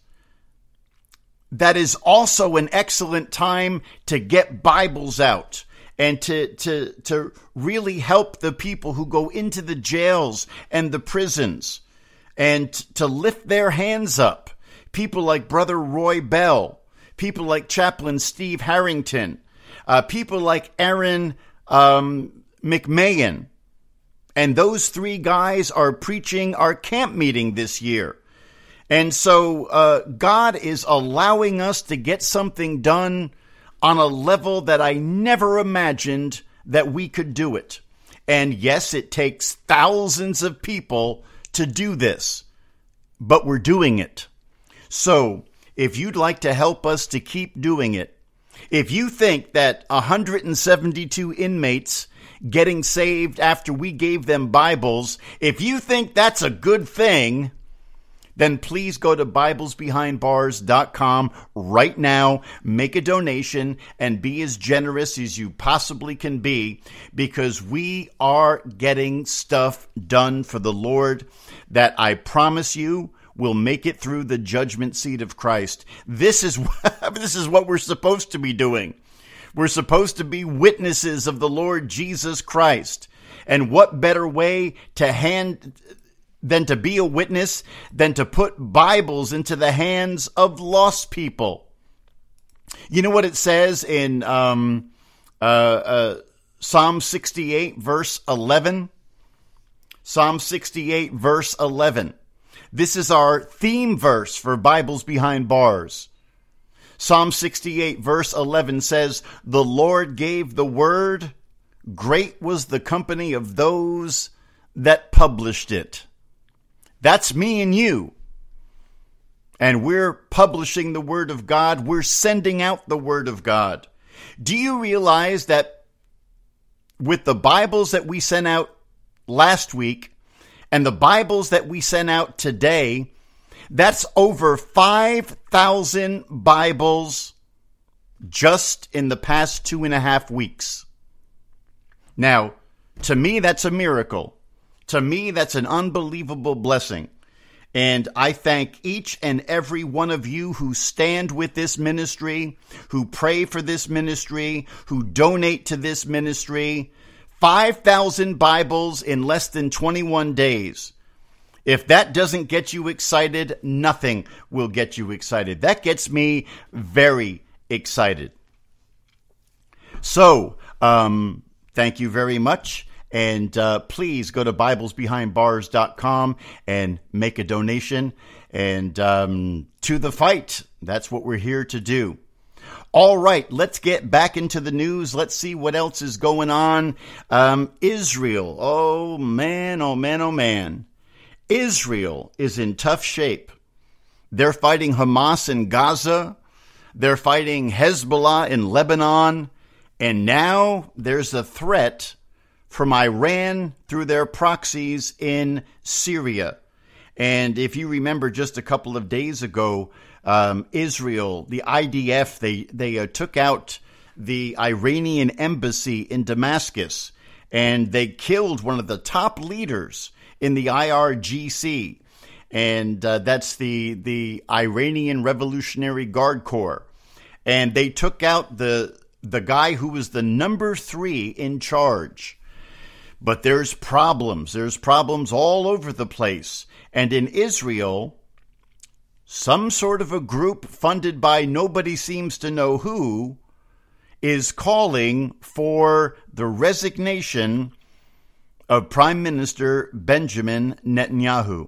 [SPEAKER 2] that is also an excellent time to get Bibles out and to, to, to really help the people who go into the jails and the prisons and to lift their hands up. People like Brother Roy Bell, people like Chaplain Steve Harrington, uh, people like Aaron um, McMahon. And those three guys are preaching our camp meeting this year. And so uh, God is allowing us to get something done on a level that I never imagined that we could do it. And yes, it takes thousands of people to do this, but we're doing it. So if you'd like to help us to keep doing it, if you think that one hundred seventy-two inmates getting saved after we gave them Bibles, if you think that's a good thing, then please go to Bibles Behind Bars dot com right now, make a donation, and be as generous as you possibly can be, because we are getting stuff done for the Lord that I promise you will make it through the judgment seat of Christ. This is this is what we're supposed to be doing. We're supposed to be witnesses of the Lord Jesus Christ. And what better way to hand than to be a witness than to put Bibles into the hands of lost people? You know what it says in um, uh, uh, Psalm sixty-eight, verse eleven? Psalm sixty-eight, verse eleven. This is our theme verse for Bibles Behind Bars. Psalm sixty-eight, verse eleven says, "The Lord gave the word, great was the company of those that published it." That's me and you. And we're publishing the Word of God. We're sending out the Word of God. Do you realize that with the Bibles that we sent out last week and the Bibles that we sent out today, that's over five thousand Bibles just in the past two and a half weeks. Now, to me, that's a miracle. To me, that's an unbelievable blessing. And I thank each and every one of you who stand with this ministry, who pray for this ministry, who donate to this ministry. five thousand Bibles in less than twenty-one days. If that doesn't get you excited, nothing will get you excited. That gets me very excited. So, um, thank you very much. And uh, please go to Bibles Behind Bars dot com and make a donation. And um, to the fight. That's what we're here to do. All right, let's get back into the news. Let's see what else is going on. Um, Israel. Oh, man, oh, man, oh, man. Israel is in tough shape. They're fighting Hamas in Gaza. They're fighting Hezbollah in Lebanon. And now there's a threat from Iran through their proxies in Syria. And if you remember just a couple of days ago, um, Israel, the I D F, they, they uh, took out the Iranian embassy in Damascus, and they killed one of the top leaders in the I R G C. And uh, that's the, the Iranian Revolutionary Guard Corps. And they took out the, the guy who was the number three in charge. But there's problems. There's problems all over the place. And in Israel, some sort of a group funded by nobody seems to know who is calling for the resignation of Prime Minister Benjamin Netanyahu.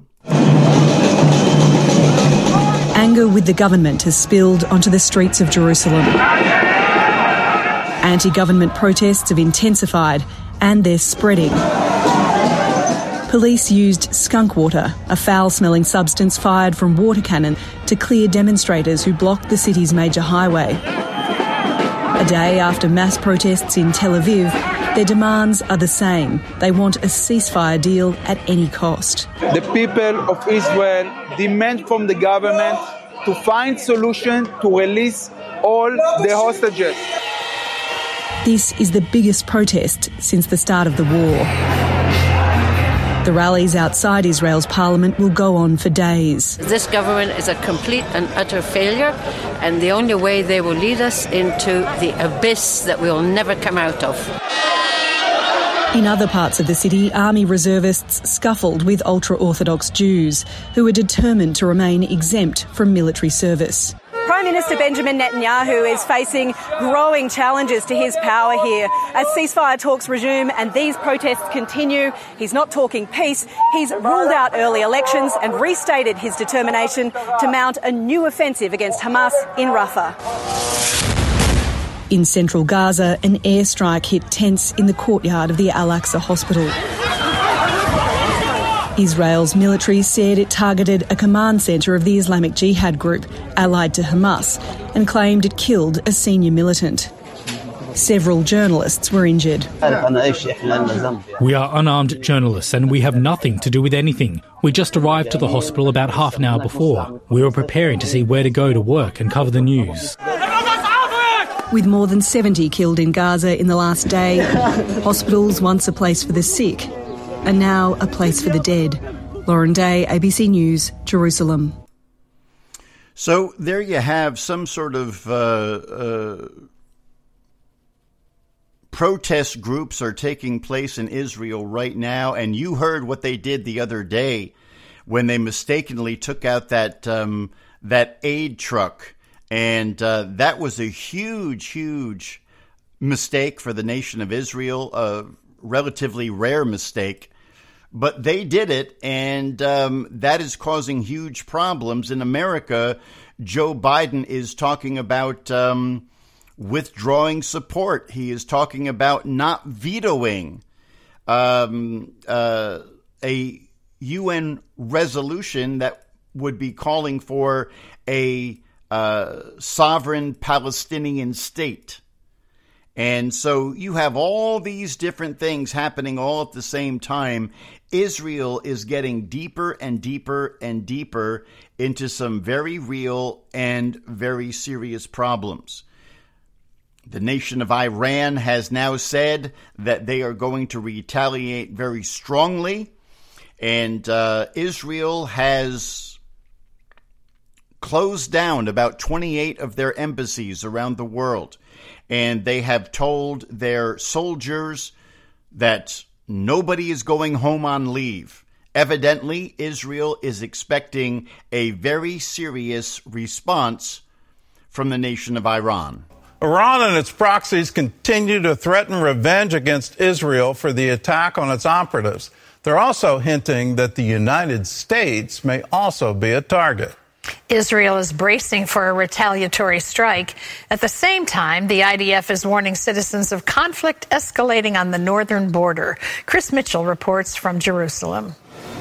[SPEAKER 11] Anger with the government has spilled onto the streets of Jerusalem. Anti-government protests have intensified, and they're spreading. Police used skunk water, a foul-smelling substance fired from water cannon, to clear demonstrators who blocked the city's major highway. A day after mass protests in Tel Aviv, their demands are the same. They want a ceasefire deal at any cost.
[SPEAKER 12] The people of Israel demand from the government to find solution to release all the hostages.
[SPEAKER 11] This is the biggest protest since the start of the war. The rallies outside Israel's parliament will go on for days.
[SPEAKER 13] This government is a complete and utter failure, and the only way they will lead us into the abyss that we will never come out of.
[SPEAKER 11] In other parts of the city, army reservists scuffled with ultra-Orthodox Jews who are determined to remain exempt from military service.
[SPEAKER 14] Prime Minister Benjamin Netanyahu is facing growing challenges to his power here. As ceasefire talks resume and these protests continue, he's not talking peace. He's ruled out early elections and restated his determination to mount a new offensive against Hamas in Rafah.
[SPEAKER 11] In central Gaza, an airstrike hit tents in the courtyard of the Al-Aqsa hospital. Israel's military said it targeted a command centre of the Islamic Jihad group, allied to Hamas, and claimed it killed a senior militant. Several journalists were injured.
[SPEAKER 15] We are unarmed journalists and we have nothing to do with anything. We just arrived to the hospital about half an hour before. We were preparing to see where to go to work and cover the news.
[SPEAKER 11] With more than seventy killed in Gaza in the last day, hospitals, once a place for the sick, are now a place for the dead. Lauren Day, A B C News, Jerusalem.
[SPEAKER 2] So there you have some sort of uh, uh, protest groups are taking place in Israel right now, and you heard what they did the other day when they mistakenly took out that um, that aid truck, and uh, that was a huge, huge mistake for the nation of Israel, a relatively rare mistake. But they did it, and um, that is causing huge problems. In America, Joe Biden is talking about um, withdrawing support. He is talking about not vetoing um, uh, a U N resolution that would be calling for a uh, sovereign Palestinian state. And so you have all these different things happening all at the same time. Israel is getting deeper and deeper and deeper into some very real and very serious problems. The nation of Iran has now said that they are going to retaliate very strongly. And uh, Israel has closed down about twenty-eight of their embassies around the world. And they have told their soldiers that nobody is going home on leave. Evidently, Israel is expecting a very serious response from the nation of Iran.
[SPEAKER 16] Iran and its proxies continue to threaten revenge against Israel for the attack on its operatives. They're also hinting that the United States may also be a target.
[SPEAKER 17] Israel is bracing for a retaliatory strike. At the same time, the I D F is warning citizens of conflict escalating on the northern border. Chris Mitchell reports from Jerusalem.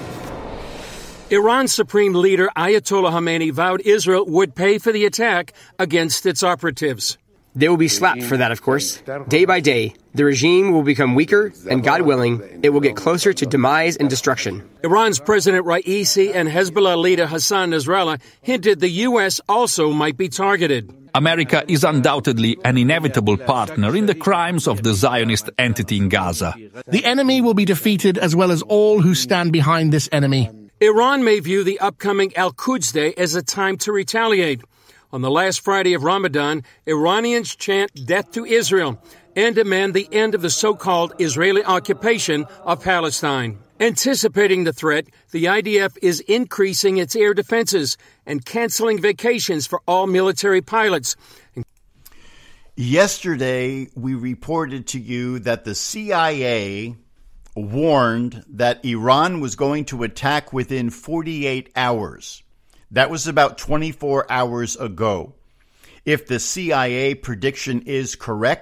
[SPEAKER 28] Iran's supreme leader Ayatollah Khamenei vowed Israel would pay for the attack against its operatives.
[SPEAKER 18] They will be slapped for that, of course. Day by day, the regime will become weaker, and God willing, it will get closer to demise and destruction.
[SPEAKER 28] Iran's President Raisi and Hezbollah leader Hassan Nasrallah hinted the U S also might be targeted.
[SPEAKER 19] America is undoubtedly an inevitable partner in the crimes of the Zionist entity in Gaza.
[SPEAKER 20] The enemy will be defeated, as well as all who stand behind this enemy.
[SPEAKER 28] Iran may view the upcoming Al-Quds Day as a time to retaliate. On the last Friday of Ramadan, Iranians chant death to Israel and demand the end of the so-called Israeli occupation of Palestine. Anticipating the threat, the I D F is increasing its air defenses and canceling vacations for all military pilots.
[SPEAKER 2] Yesterday, we reported to you that the C I A warned that Iran was going to attack within forty-eight hours. That was about twenty-four hours ago. If the C I A prediction is correct,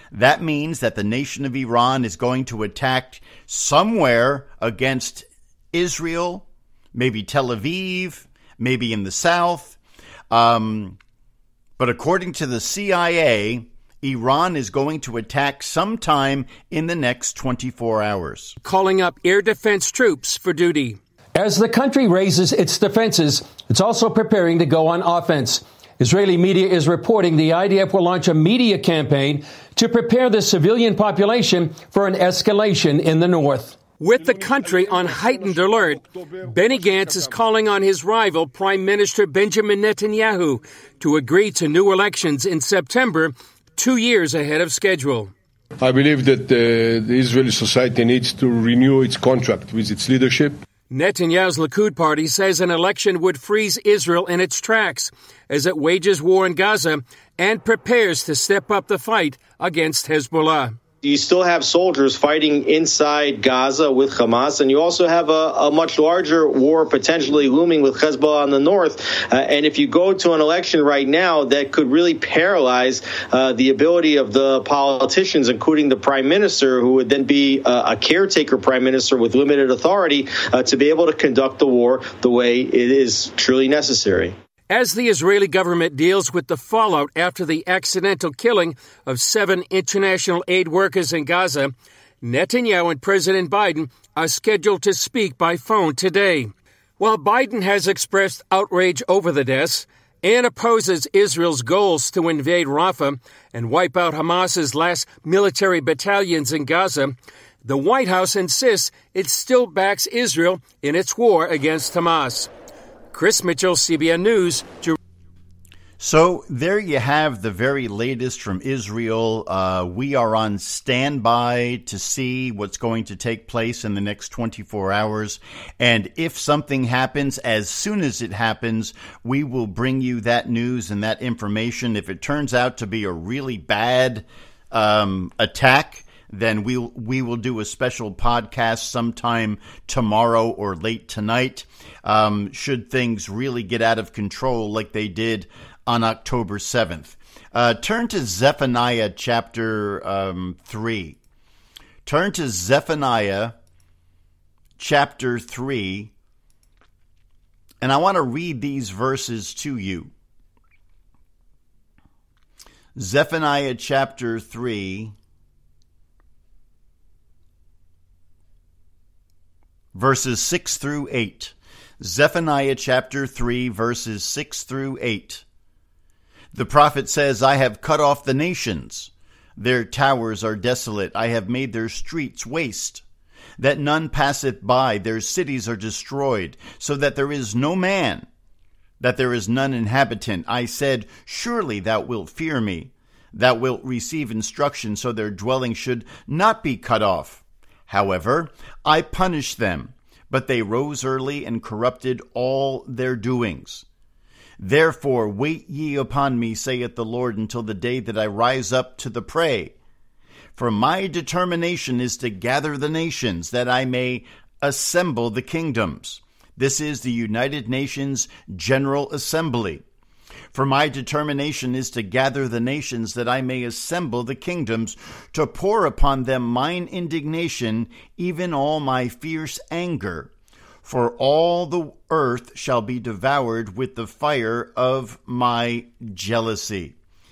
[SPEAKER 2] That means that the nation of Iran is going to attack somewhere against Israel, maybe Tel Aviv, maybe in the south. Um, but according to the C I A, Iran is going to attack sometime in the next twenty-four hours.
[SPEAKER 28] Calling up air defense troops for duty.
[SPEAKER 1] As the country raises its defenses, it's also preparing to go on offense. Israeli media is reporting the I D F will launch a media campaign to prepare the civilian population for an escalation in the north.
[SPEAKER 28] With the country on heightened alert, Benny Gantz is calling on his rival, Prime Minister Benjamin Netanyahu, to agree to new elections in September, two years ahead of schedule.
[SPEAKER 8] I believe that uh, the Israeli society needs to renew its contract with its leadership.
[SPEAKER 28] Netanyahu's Likud party says an election would freeze Israel in its tracks as it wages war in Gaza and prepares to step up the fight against Hezbollah.
[SPEAKER 21] You still have soldiers fighting inside Gaza with Hamas, and you also have a, a much larger war potentially looming with Hezbollah in the north. Uh, and if you go to an election right now, that could really paralyze uh, the ability of the politicians, including the prime minister, who would then be uh, a caretaker prime minister with limited authority, uh, to be able to conduct the war the way it is truly necessary.
[SPEAKER 28] As the Israeli government deals with the fallout after the accidental killing of seven international aid workers in Gaza, Netanyahu and President Biden are scheduled to speak by phone today. While Biden has expressed outrage over the deaths and opposes Israel's goals to invade Rafah and wipe out Hamas's last military battalions in Gaza, the White House insists it still backs Israel in its war against Hamas. Chris Mitchell, C B N News.
[SPEAKER 2] So there you have the very latest from Israel. Uh, we are on standby to see what's going to take place in the next twenty-four hours. And if something happens, as soon as it happens, we will bring you that news and that information. If it turns out to be a really bad um, attack, then we'll, we will do a special podcast sometime tomorrow or late tonight. Um, should things really get out of control like they did on October seventh. Uh, turn to Zephaniah chapter um, three. Turn to Zephaniah chapter three, and I want to read these verses to you. Zephaniah chapter three, verses six through eight. Zephaniah chapter three, verses six through eight. The prophet says, I have cut off the nations. Their towers are desolate. I have made their streets waste, that none passeth by. Their cities are destroyed, so that there is no man, that there is none inhabitant. I said, surely thou wilt fear me. Thou wilt receive instruction, so their dwelling should not be cut off. However, I punished them, but they rose early and corrupted all their doings. Therefore wait ye upon me, saith the Lord, until the day that I rise up to the prey. For my determination is to gather the nations, that I may assemble the kingdoms. This is the United Nations General Assembly. For my determination is to gather the nations, that I may assemble the kingdoms, to pour upon them mine indignation, even all my fierce anger. For all the earth shall be devoured with the fire of my jealousy.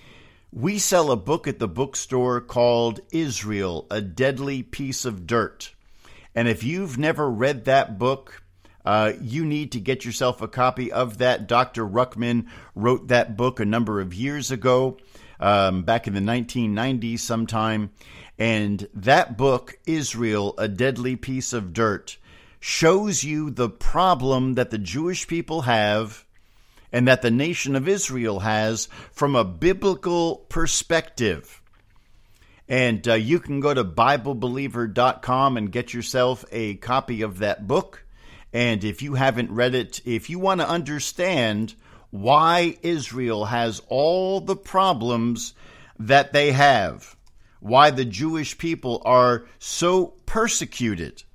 [SPEAKER 2] We sell a book at the bookstore called Israel, A Deadly Piece of Dirt. And if you've never read that book, Uh, you need to get yourself a copy of that. Doctor Ruckman wrote that book a number of years ago, um, back in the nineteen nineties sometime. And that book, Israel, A Deadly Piece of Dirt, shows you the problem that the Jewish people have and that the nation of Israel has from a biblical perspective. And uh, you can go to Bible Believer dot com and get yourself a copy of that book. And if you haven't read it, if you want to understand why Israel has all the problems that they have, why the Jewish people are so persecuted,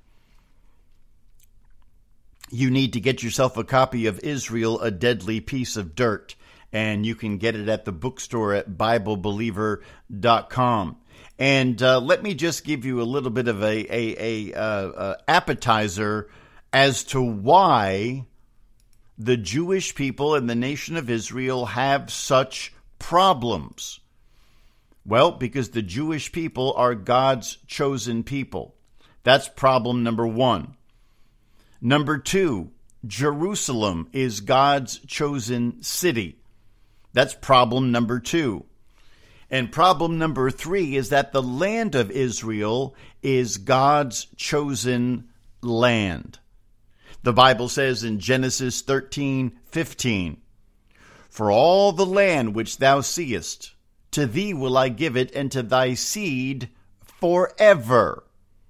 [SPEAKER 2] you need to get yourself a copy of Israel, A Deadly Piece of Dirt. And you can get it at the bookstore at Bible Believer dot com. And uh, let me just give you a little bit of a, a, a, uh, uh, appetizer as to why the Jewish people and the nation of Israel have such problems. Well, because the Jewish people are God's chosen people. That's problem number one. Number two, Jerusalem is God's chosen city. That's problem number two. And problem number three is that the land of Israel is God's chosen land. The Bible says in Genesis thirteen fifteen, "For all the land which thou seest, to thee will I give it, and to thy seed forever."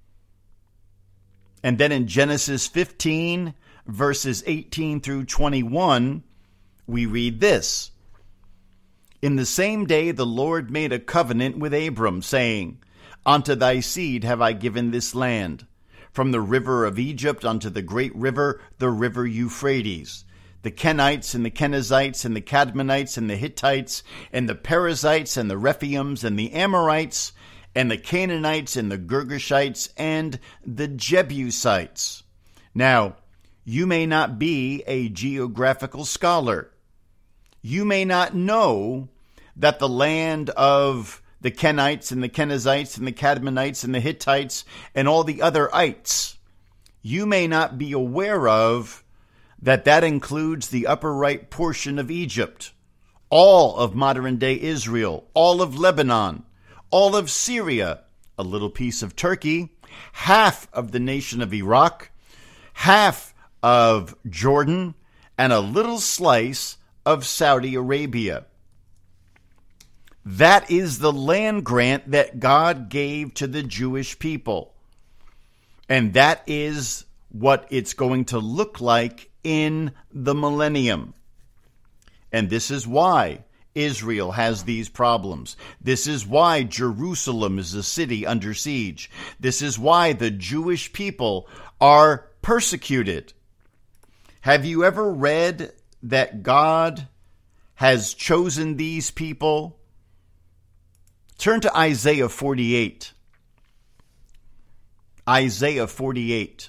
[SPEAKER 2] And then in Genesis fifteen, verses eighteen through twenty-one, we read this. "In the same day the Lord made a covenant with Abram, saying, Unto thy seed have I given this land, from the river of Egypt unto the great river, the river Euphrates, the Kenites and the Kenizzites and the Cadmonites and the Hittites and the Perizzites and the Rephaims and the Amorites and the Canaanites and the Girgashites and the Jebusites." Now, you may not be a geographical scholar. You may not know that the land of the Kenites and the Kenizzites and the Cadmonites and the Hittites and all the other ites, you may not be aware of that that includes the upper right portion of Egypt, all of modern-day Israel, all of Lebanon, all of Syria, a little piece of Turkey, half of the nation of Iraq, half of Jordan, and a little slice of Saudi Arabia. That is the land grant that God gave to the Jewish people. And that is what it's going to look like in the millennium. And this is why Israel has these problems. This is why Jerusalem is a city under siege. This is why the Jewish people are persecuted. Have you ever read that God has chosen these people? Turn to Isaiah forty-eight. Isaiah forty-eight.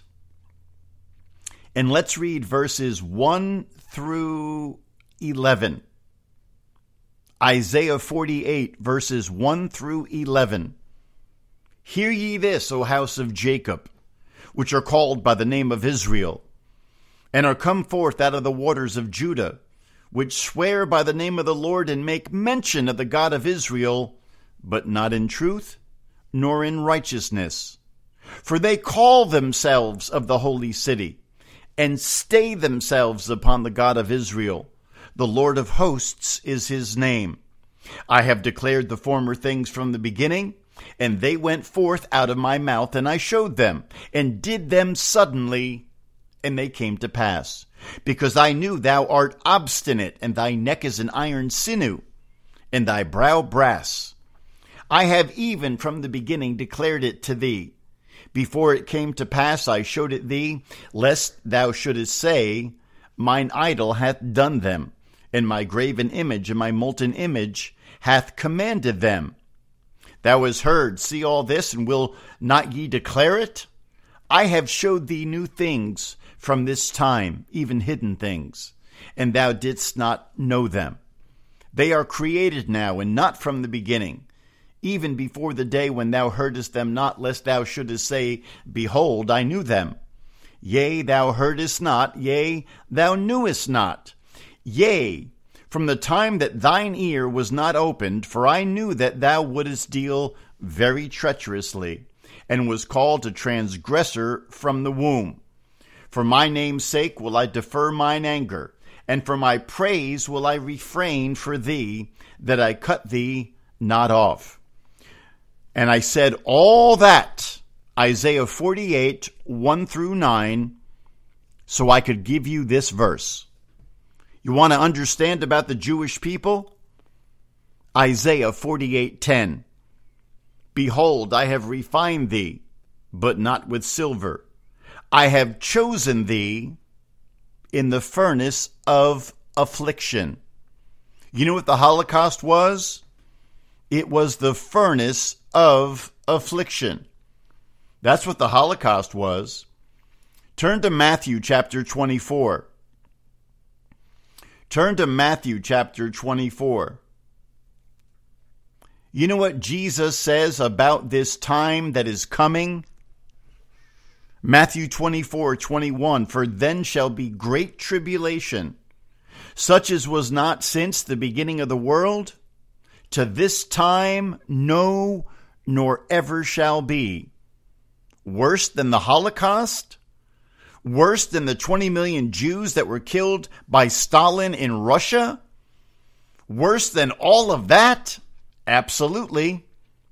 [SPEAKER 2] And let's read verses one through eleven. Isaiah forty-eight, verses one through eleven. "Hear ye this, O house of Jacob, which are called by the name of Israel, and are come forth out of the waters of Judah, which swear by the name of the Lord, and make mention of the God of Israel, but not in truth, nor in righteousness. For they call themselves of the holy city, and stay themselves upon the God of Israel. The Lord of hosts is his name. I have declared the former things from the beginning, and they went forth out of my mouth, and I showed them, and did them suddenly, and they came to pass. Because I knew thou art obstinate, and thy neck is an iron sinew, and thy brow brass. I have even from the beginning declared it to thee. Before it came to pass, I showed it thee, lest thou shouldest say, Mine idol hath done them, and my graven image and my molten image hath commanded them. Thou hast heard, see all this, and will not ye declare it? I have showed thee new things from this time, even hidden things, and thou didst not know them. They are created now, and not from the beginning, even before the day when thou heardest them not, lest thou shouldest say, Behold, I knew them. Yea, thou heardest not, yea, thou knewest not. Yea, from the time that thine ear was not opened, for I knew that thou wouldest deal very treacherously, and was called a transgressor from the womb. For my name's sake will I defer mine anger, and for my praise will I refrain for thee, that I cut thee not off. And I said all that, Isaiah forty-eight, one through nine, so I could give you this verse. You want to understand about the Jewish people? Isaiah forty-eight, ten. Behold, I have refined thee, but not with silver. I have chosen thee in the furnace of affliction. You know what the Holocaust was? It was the furnace of affliction. That's what the Holocaust was. Turn to Matthew chapter twenty-four. Turn to Matthew chapter twenty-four. You know what Jesus says about this time that is coming? Matthew twenty-four, twenty-one, for then shall be great tribulation, such as was not since the beginning of the world, to this time no, nor ever shall be. Worse than the Holocaust? Worse than the twenty million Jews that were killed by Stalin in Russia? Worse than all of that? Absolutely.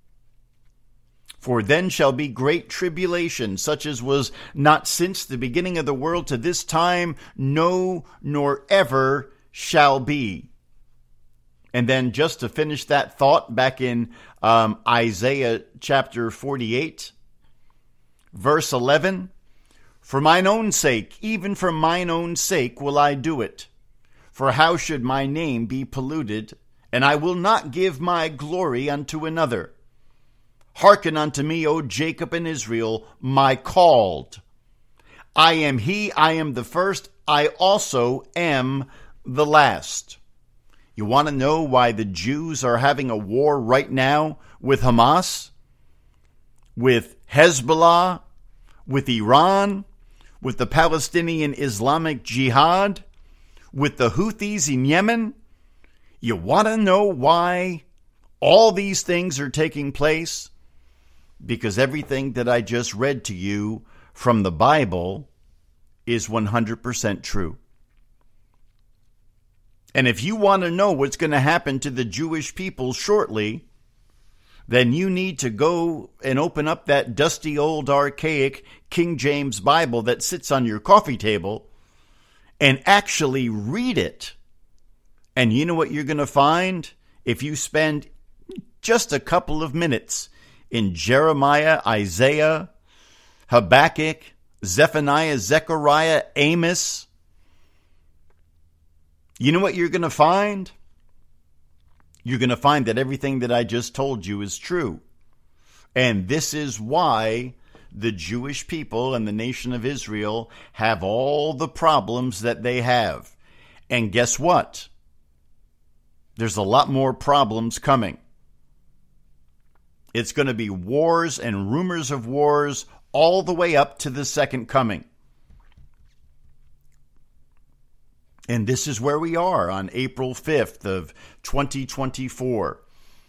[SPEAKER 2] For then shall be great tribulation, such as was not since the beginning of the world to this time, no, nor ever shall be. And then just to finish that thought, back in um, Isaiah chapter forty-eight, verse eleven, for mine own sake, even for mine own sake will I do it. For how should my name be polluted? And I will not give my glory unto another. Hearken unto me, O Jacob and Israel, my called. I am he, I am the first, I also am the last. You want to know why the Jews are having a war right now with Hamas, with Hezbollah, with Iran, with the Palestinian Islamic Jihad, with the Houthis in Yemen? You want to know why all these things are taking place? Because everything that I just read to you from the Bible is one hundred percent true. And if you want to know what's going to happen to the Jewish people shortly, then you need to go and open up that dusty old archaic King James Bible that sits on your coffee table and actually read it. And you know what you're going to find if you spend just a couple of minutes in Jeremiah, Isaiah, Habakkuk, Zephaniah, Zechariah, Amos? You know what you're going to find? You're going to find that everything that I just told you is true. And this is why the Jewish people and the nation of Israel have all the problems that they have. And guess what? There's a lot more problems coming. It's going to be wars and rumors of wars all the way up to the second coming. And this is where we are on April fifth of twenty twenty-four.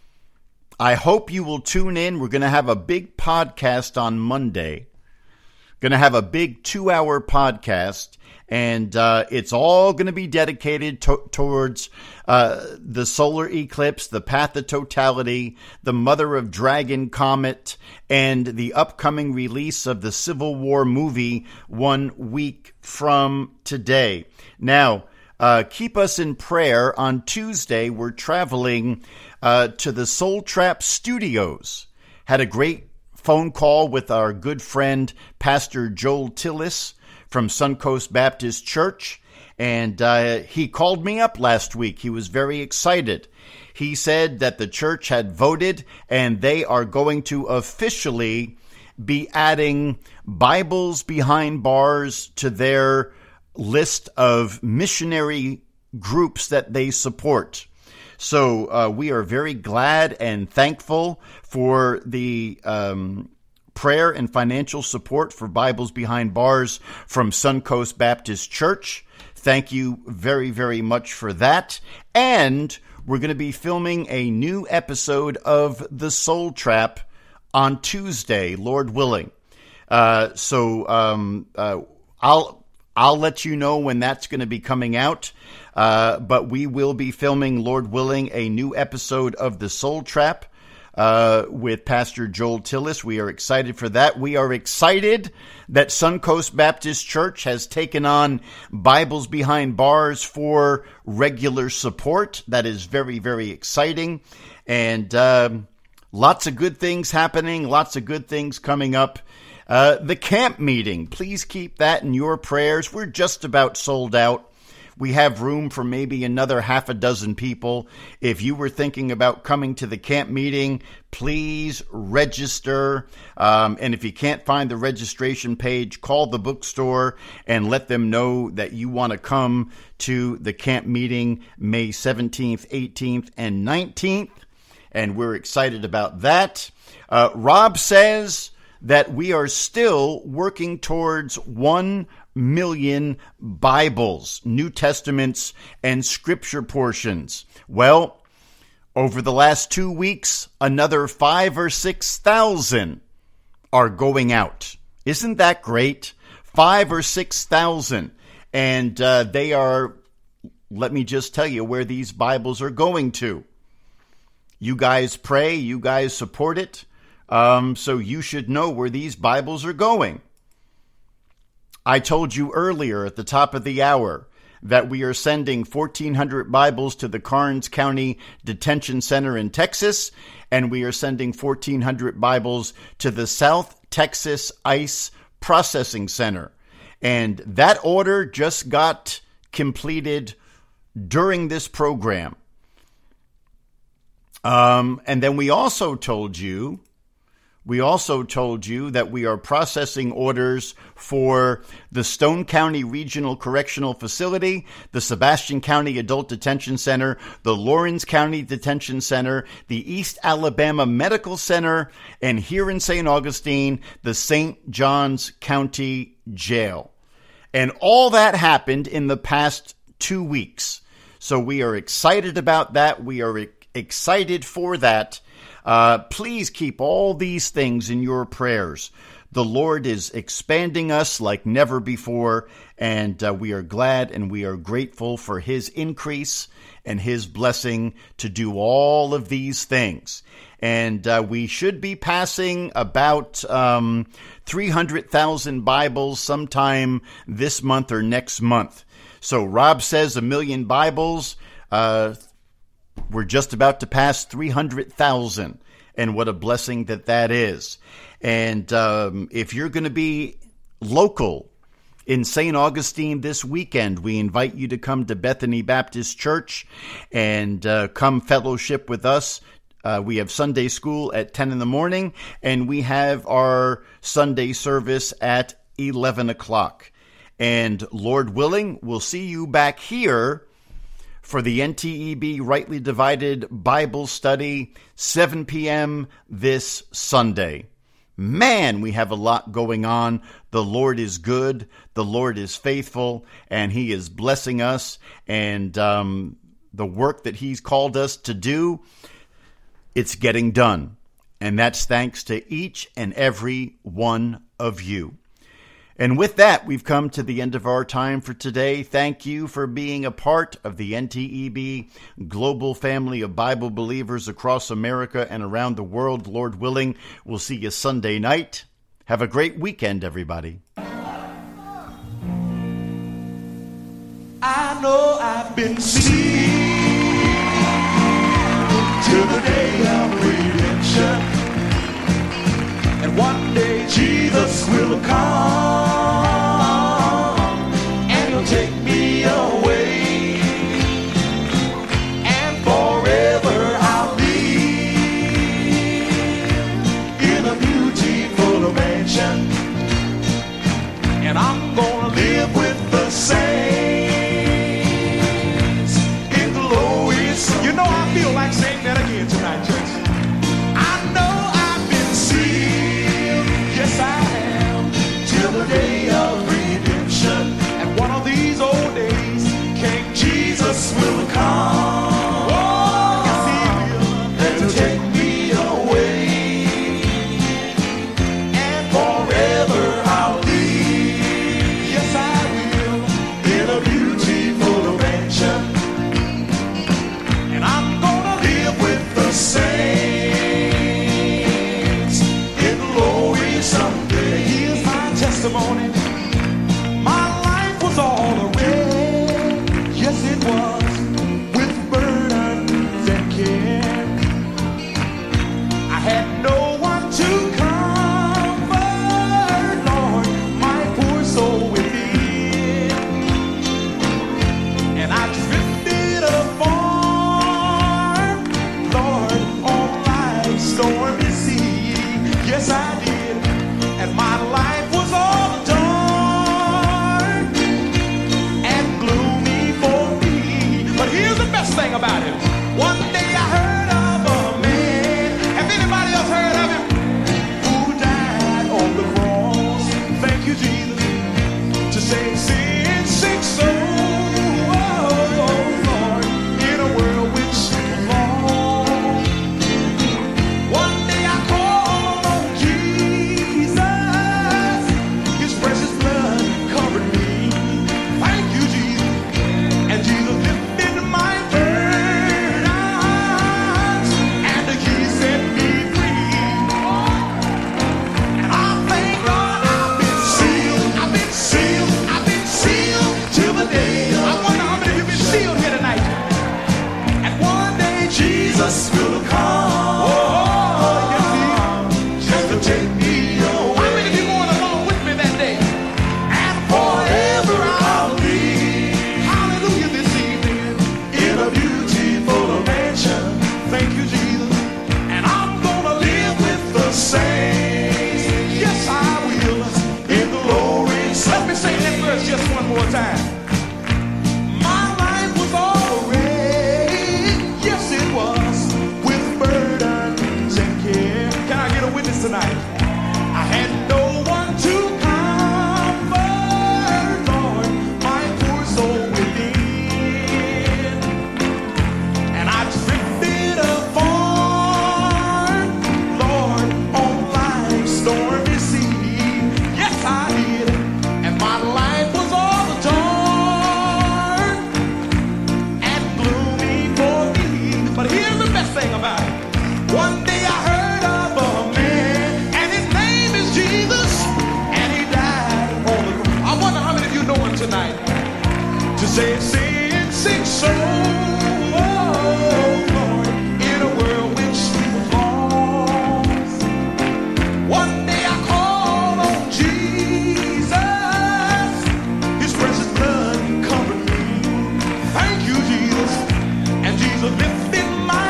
[SPEAKER 2] I hope you will tune in. We're going to have a big podcast on Monday. Going to have a big two-hour podcast, and uh, it's all going to be dedicated to- towards uh, the solar eclipse, the path of totality, the Mother of Dragon comet, and the upcoming release of the Civil War movie one week from today. Now, uh, keep us in prayer. On Tuesday, we're traveling uh, to the Soul Trap Studios. Had a great phone call with our good friend, Pastor Joel Tillis from Suncoast Baptist Church, and uh, he called me up last week. He was very excited. He said that the church had voted, and they are going to officially be adding Bibles Behind Bars to their list of missionary groups that they support. So uh, we are very glad and thankful for the um, prayer and financial support for Bibles Behind Bars from Suncoast Baptist Church. Thank you very, very much for that. And we're going to be filming a new episode of The Soul Trap on Tuesday, Lord willing. Uh, so um, uh, I'll I'll let you know when that's going to be coming out. Uh, but we will be filming, Lord willing, a new episode of The Soul Trap uh, with Pastor Joel Tillis. We are excited for that. We are excited that Suncoast Baptist Church has taken on Bibles Behind Bars for regular support. That is very, very exciting. And um, lots of good things happening, lots of good things coming up. Uh, the camp meeting, please keep that in your prayers. We're just about sold out. We have room for maybe another half a dozen people. If you were thinking about coming to the camp meeting, please register. Um, and if you can't find the registration page, call the bookstore and let them know that you want to come to the camp meeting May seventeenth, eighteenth, and nineteenth. And we're excited about that. Uh, Rob says that we are still working towards one million Bibles, New Testaments, and scripture portions. Well, over the last two weeks, another five or six thousand are going out. Isn't that great? Five or six thousand. And uh, they are, let me just tell you where these Bibles are going to. You guys pray, you guys support it, um, so you should know where these Bibles are going. I told you earlier at the top of the hour that we are sending fourteen hundred Bibles to the Karnes County Detention Center in Texas, and we are sending fourteen hundred Bibles to the South Texas ICE Processing Center. And that order just got completed during this program. Um, and then we also told you, we also told you that we are processing orders for the Stone County Regional Correctional Facility, the Sebastian County Adult Detention Center, the Lawrence County Detention Center, the East Alabama Medical Center, and here in Saint Augustine, the Saint Johns County Jail. And all that happened in the past two weeks. So we are excited about that. We are excited for that. Uh, please keep all these things in your prayers. The Lord is expanding us like never before, and uh, we are glad and we are grateful for His increase and His blessing to do all of these things. And uh, we should be passing about um, three hundred thousand Bibles sometime this month or next month. So Rob says a million Bibles. Uh, we're just about to pass three hundred thousand. And what a blessing that that is. And um, if you're going to be local in Saint Augustine this weekend, we invite you to come to Bethany Baptist Church and uh, come fellowship with us. Uh, we have Sunday school at ten in the morning, and we have our Sunday service at eleven o'clock. And Lord willing, we'll see you back here for the N T E B Rightly Divided Bible Study, seven p.m. this Sunday. Man, we have a lot going on. The Lord is good. The Lord is faithful, and He is blessing us. And um, the work that He's called us to do, it's getting done. And that's thanks to each and every one of you. And with that, we've come to the end of our time for today. Thank you for being a part of the N T E B global family of Bible believers across America and around the world. Lord willing, we'll see you Sunday night. Have a great weekend, everybody.
[SPEAKER 3] I know I've been sealed till the day of redemption. And one day Jesus will come. Take me away, and forever I'll live in a beautiful mansion, and I'm gonna live with the saints in the lowest. You know, I feel like saying that again tonight, church. I know I've been sealed, yes I am, till the Yes, I did. And my life was all dark and gloomy for me. But here's the best thing about it. One day I heard of a man. Have anybody else heard of him? Who died on the cross. Thank you, Jesus. To save sin, sick soul. Oh, Lord, in a world which was lost. One day I called on Jesus. His precious blood covered me. Thank you, Jesus. And Jesus lifted my burdens, and He set me free. And I thank God I've been sealed. I've been sealed. I've been sealed till the day. I wonder how many of you been sealed here tonight. And one day Jesus will come. Oh, yes, He just to take me home. How many of you going along with me that day? And forever I'll be. Hallelujah, this evening in a beautiful mansion. Thank you, Jesus. And I'm gonna live with the saints. Yes, I will. In glory. Let me sing that verse just one more time. My life was already, yes it was, with burdens and care. Can I get a witness tonight? I had no one to comfort, Lord, my poor soul within. And I drifted apart, Lord, on life's stormy sea. Yes, I did. And my life was all dark and gloomy for me. But here's the best thing about it. One day I heard of a man, and his name is Jesus, and he died on the cross. I wonder how many of you know him tonight. To save sin, sick soul. Oh, Lord, in a world which was lost. One day I called on Jesus. His precious blood covered me. Thank you, Jesus. And Jesus lifted my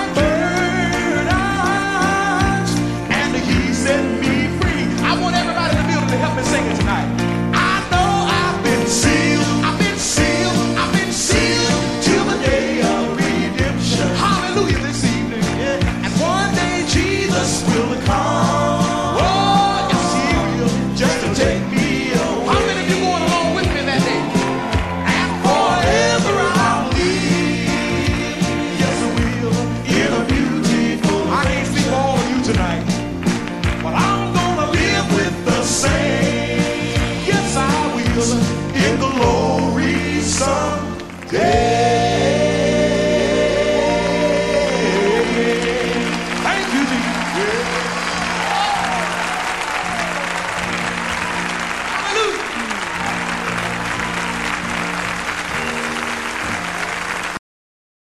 [SPEAKER 3] burdens, and He set me free. I want everybody in the building to help me sing it tonight. I know I've been sealed. I've been sealed. I've been sealed till the day of redemption. Hallelujah, this evening. And one day Jesus will come.